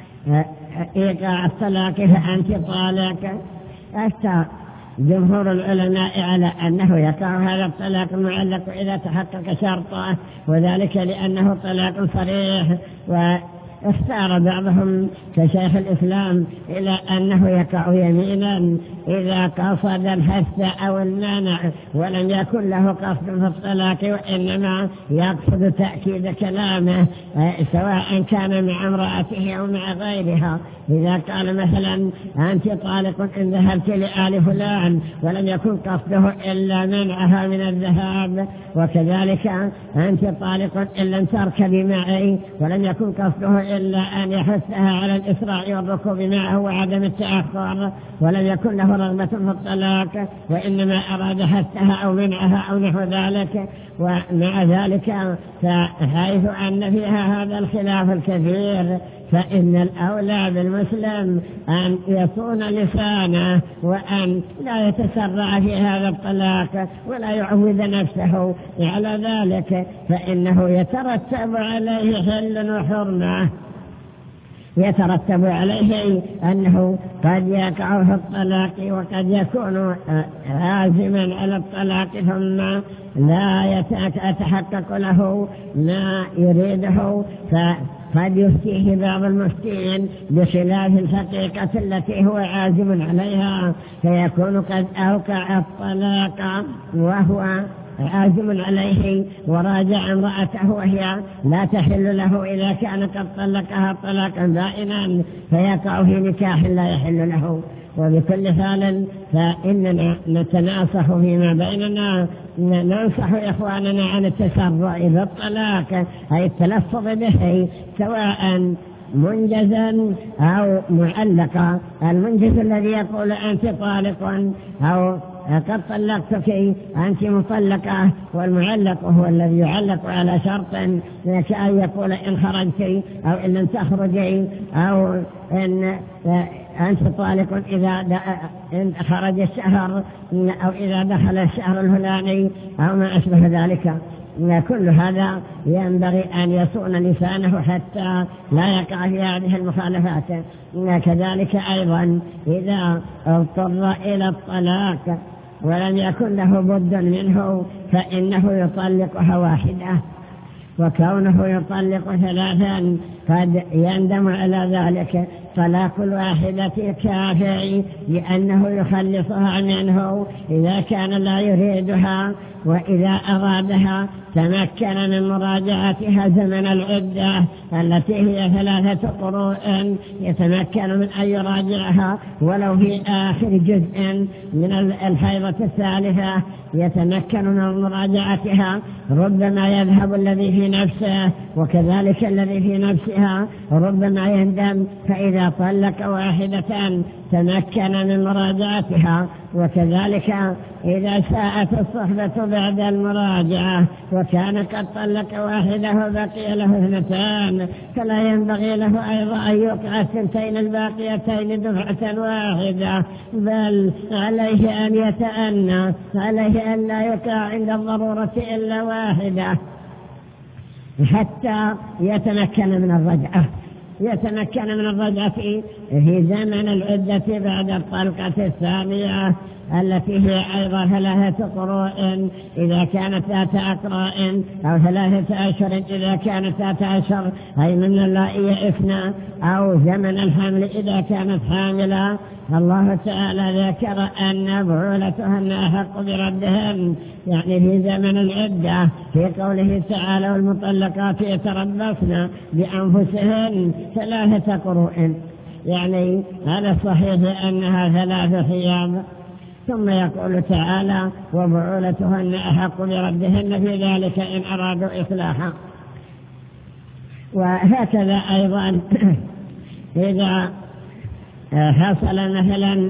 إيقاع الطلاق فأنت طالق. أفتى جمهور العلماء على أنه يقع هذا الطلاق المعلق إذا تحقق شرطه، وذلك لأنه طلاق صريح. واختار بعضهم كشيخ الإسلام إلى أنه يقع يمينا إذا قصد الحث أو المانع ولم يكن له قصد في الطلاق، وإنما يقصد تأكيد كلامه سواء كان مع امرأته أو مع غيرها. إذا قال مثلا أنت طالق إن ذهبت لآل فلان ولم يكن قصده إلا منعها من الذهاب، وكذلك أنت طالق إن لم تركبي معي ولم يكن قصده إلا أن يحثها على الإسراع والركوب معه وعدم التأخر، ولم يكن له رغبة في الطلاق وإنما أراد حثها أو منعها أو نحو ذلك. ومع ذلك فحيث أن فيها هذا الخلاف الكثير، فإن الأولى بالمسلم أن يصون لسانه وأن لا يتسرع في هذا الطلاق ولا يعود نفسه على ذلك، فإنه يترتب عليه حل وحرمة، يترتب عليه أنه قد يقع في الطلاق وقد يكون عازما على الطلاق ثم لا يتحقق له ما يريده، فقد يفتيه بعض المفتين بخلاف الحقيقة التي هو عازم عليها، فيكون قد أوقع الطلاق وهو عازم عليه وراجع امرأته وهي لا تحل له إذا كان قد طلقها طلاقا بائنا، فيقع في نكاح لا يحل له. وبكل حال فإننا نتناصح فيما بيننا، ننصح إخواننا عن التسرع بالطلاق، أي التلفظ به سواء منجزا أو معلقا. المنجز الذي يقول أنت طالق، أو قد طلقتك أنت مطلقة، والمعلق هو الذي يعلق على شرط كأن يقول إن خرجت أو إن لم تخرجي، أو إن أنت طالق إذا إن خرج الشهر أو إذا دخل الشهر الفلاني أو ما أشبه ذلك. كل هذا ينبغي أن يصون لسانه حتى لا يقع في هذه المخالفات. كذلك أيضا إذا اضطر إلى الطلاق ولم يكن له بد منه فإنه يطلقها واحدة، وكونه يطلق ثلاثا قد يندم على ذلك. طلاق الواحدة كافي لأنه يخلصها منه إذا كان لا يريدها، وإذا أرادها تمكن من مراجعتها زمن العدة التي هي ثلاثة قروء، يتمكن من أن يراجعها ولو في آخر جزء من الحيضة الثالثة، يتمكن من مراجعتها. ربما يذهب الذي في نفسه وكذلك الذي في نفسها، ربما يندم، فإذا طلق واحدة تمكن من مراجعتها. وكذلك إذا ساءت الصحبة بعد المراجعة وكان قد طلق واحدة وبقي له اثنتان، فلا ينبغي له أيضا أن يوقع الثنتين الباقيتين دفعة واحدة، بل عليه أن يتأنى، عليه أن لا يوقع عند الضرورة إلا واحدة حتى يتمكن من الرجعة يتمكن من الرجعة في زمن العدة بعد الطلقة الثانية التي هي أيضا ثلاثة قروء إذا كانت ذات أقراء، أو ثلاثة أشهر إذا كانت ذات أشهر أي من اللائي يئسن، أو زمن الحمل إذا كانت حاملة. الله تعالى ذكر أن بعولتهن أحق بردهن، يعني في زمن العدة، في قوله تعالى والمطلقات يتربصن بأنفسهن ثلاثة قروء، يعني هذا صحيح أنها ثلاثة حيض. ثم يقول تعالى وبعولتهن أحق بردهن في ذلك إن أرادوا إصلاحا. وهكذا أيضا إذا حصل مثلا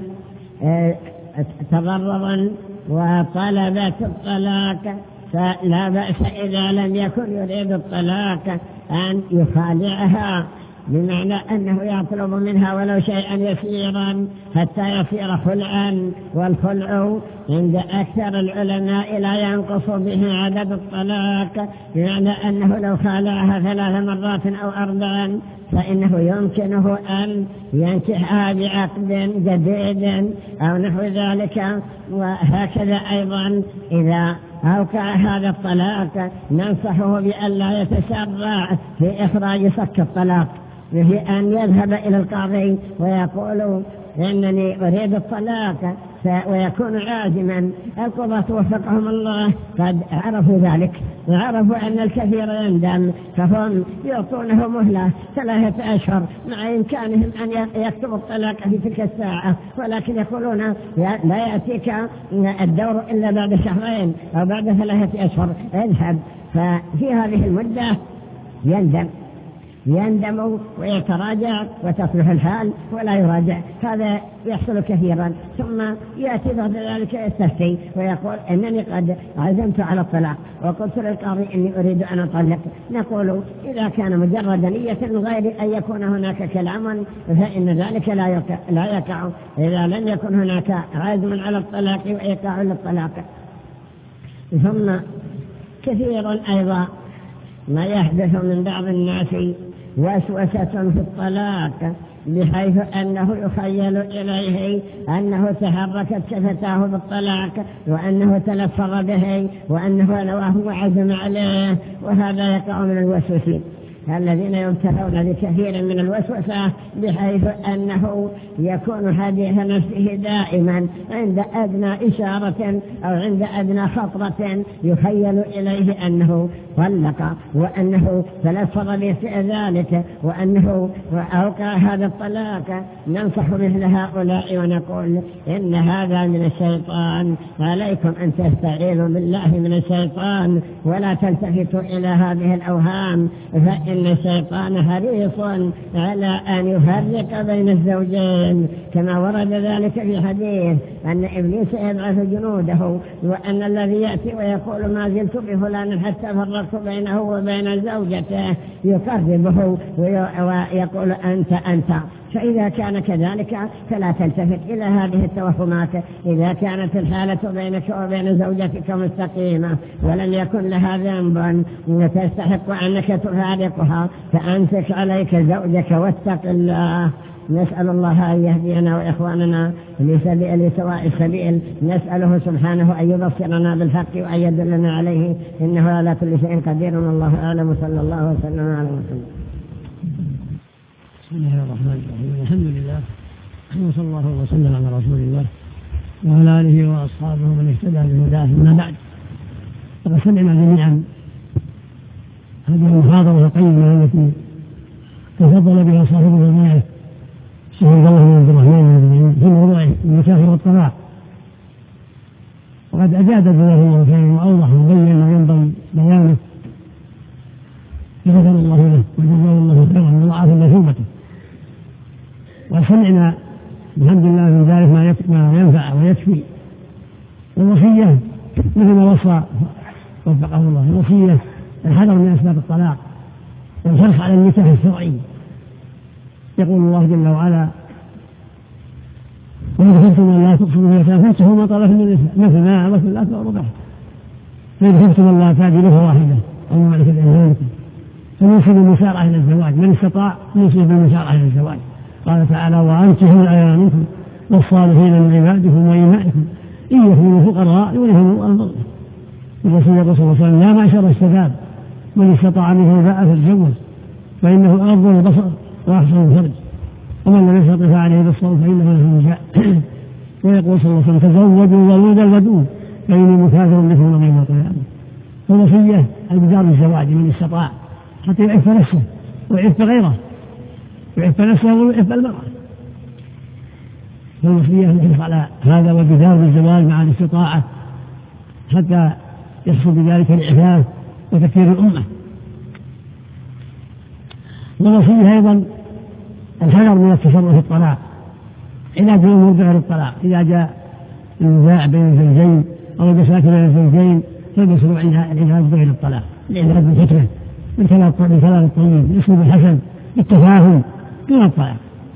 تضرر وطلبت الطلاق، فلا بأس إذا لم يكن يريد الطلاق أن يخالعها، بمعنى أنه يطلب منها ولو شيئا يسيرا حتى يصير خلعا، والخلع عند أكثر العلماء لا ينقص به عدد الطلاق، بمعنى أنه لو خالعها ثلاث مرات أو أربعا فإنه يمكنه أن ينكحها بعقد جديد أو نحو ذلك. وهكذا أيضا إذا أوقع هذا الطلاق ننصحه بأن لا يتسرع في إخراج صك الطلاق، في أن يذهب إلى القاضي ويقول إنني أريد الطلاق ويكون عازما. القضاة وفقهم الله قد عرفوا ذلك وعرفوا أن الكثير يندم، فهم يعطونه مهلة ثلاثة أشهر مع إمكانهم أن يكتبوا الطلاق في تلك الساعة، ولكن يقولون لا يأتيك الدور إلا بعد شهرين أو بعد ثلاثة أشهر اذهب. ففي هذه المدة يندم يندم ويتراجع وتصلح الحال ولا يراجع، هذا يحصل كثيرا. ثم يأتي بعد ذلك يستفتي ويقول إنني قد عزمت على الطلاق وقلت للقاضي إني أريد أن أطلق. نقول إذا كان مجرد نية من غير أن يكون هناك كلام فإن ذلك لا يقع, لا يقع إذا لم يكن هناك عزم على الطلاق وإيقاع للطلاق. ثم كثيرا أيضا ما يحدث من بعض الناس وسوسة في الطلاق، بحيث أنه يخيل إليه أنه تحركت شفتاه بالطلاق وأنه تلفظ به وأنه نواه وعزم عليه، وهذا يقع من الوسوسين الذين يبتلون بكثير من الوسوسة، بحيث أنه يكون حديث نفسه دائما عند أدنى إشارة أو عند أدنى خطرة يخيل إليه أنه طلق وأنه تلفظ بذلك وأنه أوقع هذا الطلاق. ننصح مثل هؤلاء ونقول إن هذا من الشيطان، عليكم أن تستعينوا بالله من الشيطان ولا تلتفتوا إلى هذه الأوهام، فإن إن الشيطان حريص على أن يفرق بين الزوجين، كما ورد ذلك في حديث أن إبليس يبعث جنوده، وأن الذي يأتي ويقول ما زلت بفلان حتى فرقت بينه وبين زوجته يقربه ويقول أنت أنت. فإذا كان كذلك فلا تلتفت إلى هذه التوهمات. إذا كانت الحالة بينك وبين زوجتك مستقيمة ولم يكن لها ذنب وتستحق أنك تفارقها فأمسك عليك زوجك واتق الله. نسأل الله أن يهدينا وإخواننا لسواء السبيل، نسأله سبحانه أن يبصرنا بالحق وأن يدلنا عليه، إنه على كل شيء قدير، والله أعلم، صلى الله وسلم على محمد. بسم الله الرحمن الرحيم، الحمد لله وصلى الله وسلم على رسول الله وعلى آله وأصحابه من اهتدى بهداه. أما بعد، فقد سمعنا جميعا هذه المحاضرة القيمة التي تفضل بها صاحب الجميع الشيخ عبد الله بن عبد الرحمن في موضوع النكاح والطلاق، وقد أجاد جزاه الله خيرا وأوضح وبين ما ينبغي بيانه، فغفر الله له وجزاه الله خيرا وضاعف مثوبته. وسمعنا الحمد لله من ذلك ما ينفع ويكفي. والوصية مثل ما وصى وفقه الله، الوصية الحذر من أسباب الطلاق والحرص على النكاح الشرعي. يقول الله جل وعلا: وإن خفتم أن لا تقسطوا في اليتامى فانكحوا ما طاب من النساء مثنى وثلاث ورباع، فإن خفتم أن لا تعدلوا فواحدة أو ما ملكت أيمانكم فموصي بالمسارعة إلى الزواج، من استطاع موصي بالمسارعة إلى الزواج. قال تعالى: وأنكحوا الأيام منكم والصالحين من عبادكم وإمائكم إن يكونوا فقراء يغنيهم الله من فضله. الرسول صلى الله عليه وسلم: يا معشر الشباب من استطاع منكم الباءة فليتزوج فإنه أغض البصر وأحسن الفرج ومن لم يستطع فعليه بالصوم فإنه له وجاء. ويقول صلى الله عليه وسلم: تزوجوا الولود الودود فإني مكاثر بكم يوم القيامة. فالوصية البدار بالزواج من استطاع حتى يعف نفسه ويعف غيره، يعف نفسه ويعف المرأة. فالوصية الحرص على هذا والبدار بالزواج مع الاستطاعة حتى يحصل بذلك الإعفاف وتكثير الأمة. والوصية أيضا الحذر من التصرف في الطلاق، علاج الأمور بغير الطلاق. إذا جاء النزاع بين الزوجين أو المشاكل بين الزوجين فالمشروع العلاج بغير الطلاق، العلاج بالحكمة، بالكلام الطيب، بالأسلوب الحسن، بالتفاهم دون الطلاق.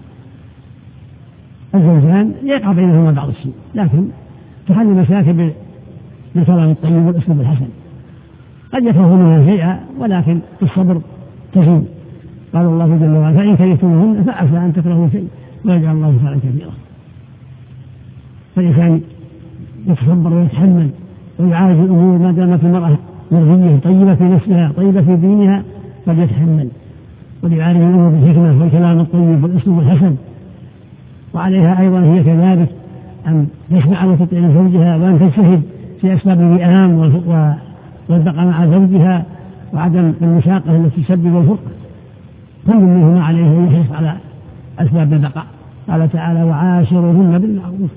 الزوجان يقع بينهما بعض الشيء، لكن تحل المشاكل بالكلام الطيب والأسلوب الحسن. قد يكره منها شيئا ولكن بالصبر تزول. قال الله جل وعلا: فإن كرهتموهن فعسى أن تكرهوا شيء ويجعل الله خيرا كثيرا. فالإنسان يتصبر ويتحمل ويعالج الأمور ما دامت المرأة مرضية طيبة في نفسها طيبة في دينها فليتحمل وليعالج الأمور بالحكمة والكلام الطيب والأسلوب الحسن. وعليها أيضا هي كذلك أن تسمع وتطيع زوجها وأن تجتهد في أسباب الوئام والبقاء مع زوجها وعدم المشاقة التي تسبب الفرقة. كل منهما عليه أن يحرص على أسباب البقاء. قال تعالى: وعاشرهن بالمعروف.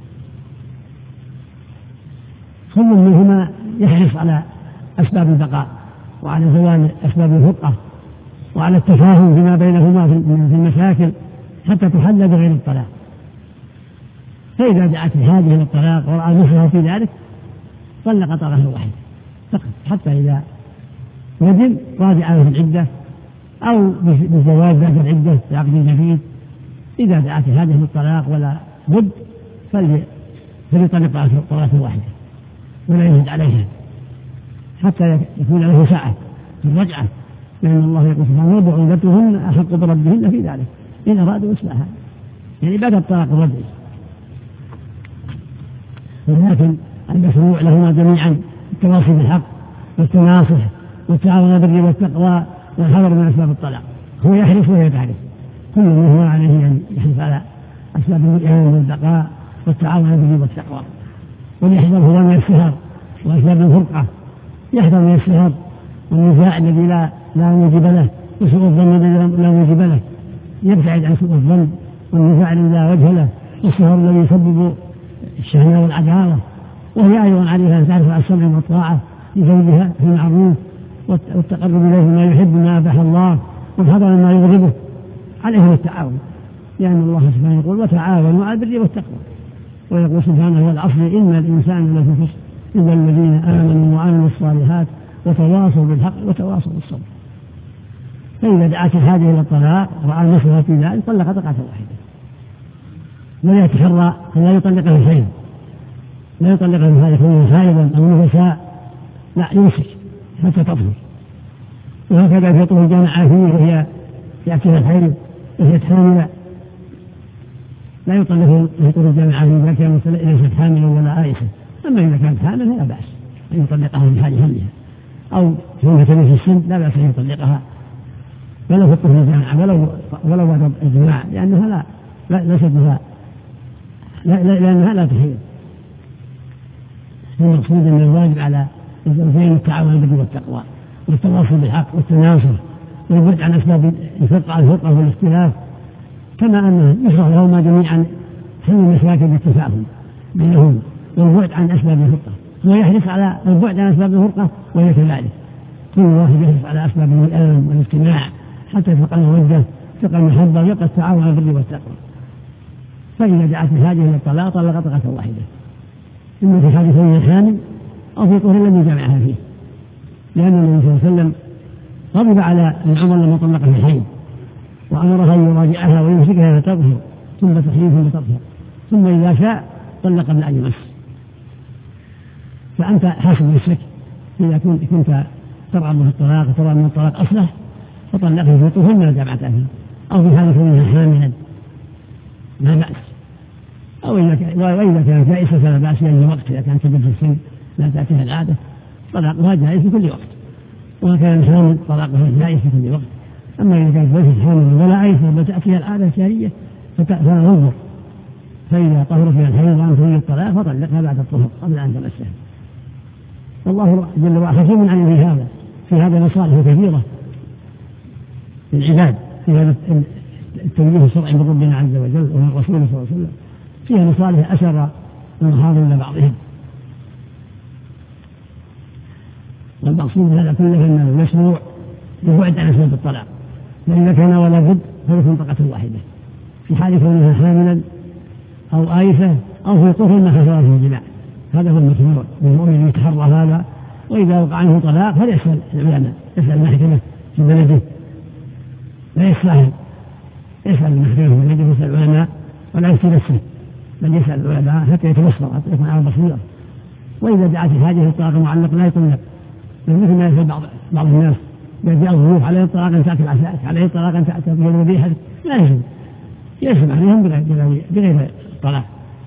كل منهما يحرص على أسباب البقاء وعلى زوال أسباب الفرقة وعلى التفاهم فيما بينهما في المشاكل حتى تحل بغير الطلاق. فإذا دعت هذه إلى الطلاق ورأى نفسه في ذلك طلق طرفا واحدا فقط، حتى إذا ندم راجع في العدة أو بالزواج بعد العدة بعقد جديد. إذا دعت هذه الطلاق ولا بد فليطلق طرفا واحدا ولا يزد عليها حتى يكون له ساعة في الرجعة، لأن الله يقول سبحانه: وبعولتهن أحق بردهن في ذلك إن أرادوا إصلاحا، يعني بعد الطلاق الرجعي. ولكن المشروع لهما جميعا التواصي بالحق والتناصح والتعاون بالبر والتقوى والحذر من أسباب الطلاق. هو يحرص وهي تحرص، كل منهما عليه أن يحرص على أسباب الوئام والبقاء والتعاون بالبر والتقوى، وليحذر هو من السهر وأسباب الفرقة، يحذر من السهر والنزاع الذي لا لا موجب له وسوء الظن الذي لا موجب له، يبتعد عن سوء الظن والنزاع الذي لا وجه له والسهر الذي يسبب الشهوة والعداوة. وهي أيضا عليها أن تعرف على السمع والطاعة لزوجها في المعروف والتقرب إليه ما يحب ما أباح الله والحذر مما يغضبه عليهم التعاون، لأن الله سبحانه يقول وتعاونوا على البر والتقوى، ويقول سبحانه والعصر إن الإنسان لفي خسر إلا الذين آمنوا وعملوا الصالحات وتواصوا بالحق وتواصوا بالصبر. فإذا دعت الحاجة إلى الطلاق رأى المصلحة في ذلك طلق طلقة واحدة، ولا يتحرى أن لا يطلقها الحين، لا يطلقها من هذا يكون خائبا أو نفساء، لا يمسك حتى تطهر. وهكذا في طهر الجامعة فيه وهي يأتيها الحيض وهي حاملة لا يطلق في طهر الجامعة إذا كانت ليست حاملا ولا عائشة. أما إذا كانت حامل فلا بأس أن يطلقها في حال حملها، أو كونها في السن لا بأس أن يطلقها ولو في الطهر الجامعة ولو ولو بعد الجماع، لأنها لا لا ليست بها لا لأنها لا تحيض. المقصود أن الواجب على الزوجين التعاون على البر والتقوى والتواصل بالحق والتناصر والبعد عن أسباب الفرقة الفرقة والاختلاف، كما أنه يشرع لهما جميعا حل المشاكل باتفاقهم بينهم والبعد عن أسباب الفرقة، ويحرص على البعد عن أسباب الفرقة وهي كذلك، كل واحد يحرص على أسباب الألم والاجتماع حتى تبقى المودة تبقى المحبة ويبقى التعاون على البر والتقوى. فإذا دعت الحاجة إلى الطلاق طلق طلقة واحدة، إما في حال كونها حامل أو في طهر لم يجامعها فيه، لأن النبي صلى الله عليه وسلم غضب على ابن عمر لما طلق في الحين وأمرها أن يراجعها ويمسكها فتطهر ثم تحليل ثم تطهر، ثم إذا شاء طلق قبل أن يمس. فأنت حاسب نفسك إذا كنت كنت ترغب في الطلاق وترى أن الطلاق أصلح فطلقه في طهر ما جامعتها فيه، أو في حال كونها حاملا لا بأس، أو إذا كان وإذا كانت جائزة فلا بأس لأي وقت، إذا كانت تجد في السن لا تأتيها العادة طلاقها جائز في كل وقت، وكان الحامل طلاقها جائز في كل وقت. أما إذا كانت ليست حامل ولا عائشة ولا تأتيها العادة الشهرية فننظر، فإذا طهرت من الحيض وأن تريد الطلاق فطلقها بعد الطهر قبل أن تمسها. والله جل وعلا حكيم عليه في هذا، في هذا مصالح كثيرة للعباد، في هذا التوجيه الشرعي من ربنا عز وجل ومن رسوله صلى الله عليه وسلم، فيها مصالح أشر المحاضر إلى بعضهم. والمقصود من هذا كله أنه مشروع يبعد عن أسباب الطلاق، فإذا كان ولا بد فلكم طلقة واحدة في حال كونها حاملا أو آيسة أو في طهر ما حصل في الجماع. هذا هو المشروع، والمؤمن يتحرى هذا، وإذا وقع عنه طلاق فليسأل العلماء، يسأل المحكمة في بلده، لا يستاهل يسأل المحكمة في بلده، يسأل العلماء ولا يفتي نفسه، بل يسأل العلماء حتى يتبصر حتى يكون على بصيرة. وإذا دعت الحاجة للطلاق المعلق لا يطلق، مثل ما يفعل بعض بعض الناس يجي الظروف عليه الطلاق أن تأكل عشاءك، عليه الطلاق أن تأتي بذبيحتك، لا يجب يجب عليهم بغير بغير الطلاق.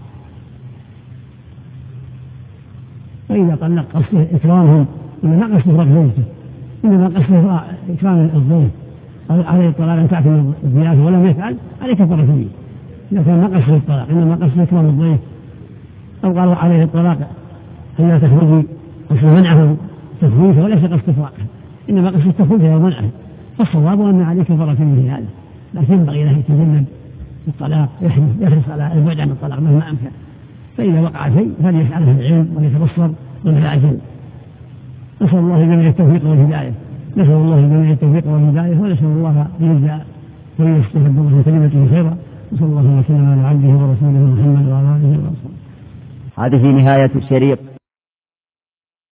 فإذا طلق قصده إكرامهم إنما قصده رب زوجته، إنما قصده إكرام الضيف، عليه الطلاق أن تأكل الضيافة ولم يفعل عليه كفارة يمين. إذا كان ما قصده الطلاق إنما قصده إكرام الضيف، أو قالوا عليه الطلاق أن لا تخرجي قصد منعه تفويته وليس قصد إفراقه، إنما قصد تفويته ومنعه. فالصواب أن عليه كفارة يمين في هذا، لكن ينبغي له يتجنب الطلاق، يحرص على البعد عن الطلاق مهما أمكن. فإذا وقع شيء فليسأله العلم وليتبصر وليعجل. نسأل الله جميع التوفيق والهداية، نسأل الله جميع التوفيق والهداية، ونسأل الله يجزى ويستفد من كلمته خيرا. وصلى الله وسلم على عبده ورسوله محمد وعلى آله وصحبه. هذه نهاية الشريط.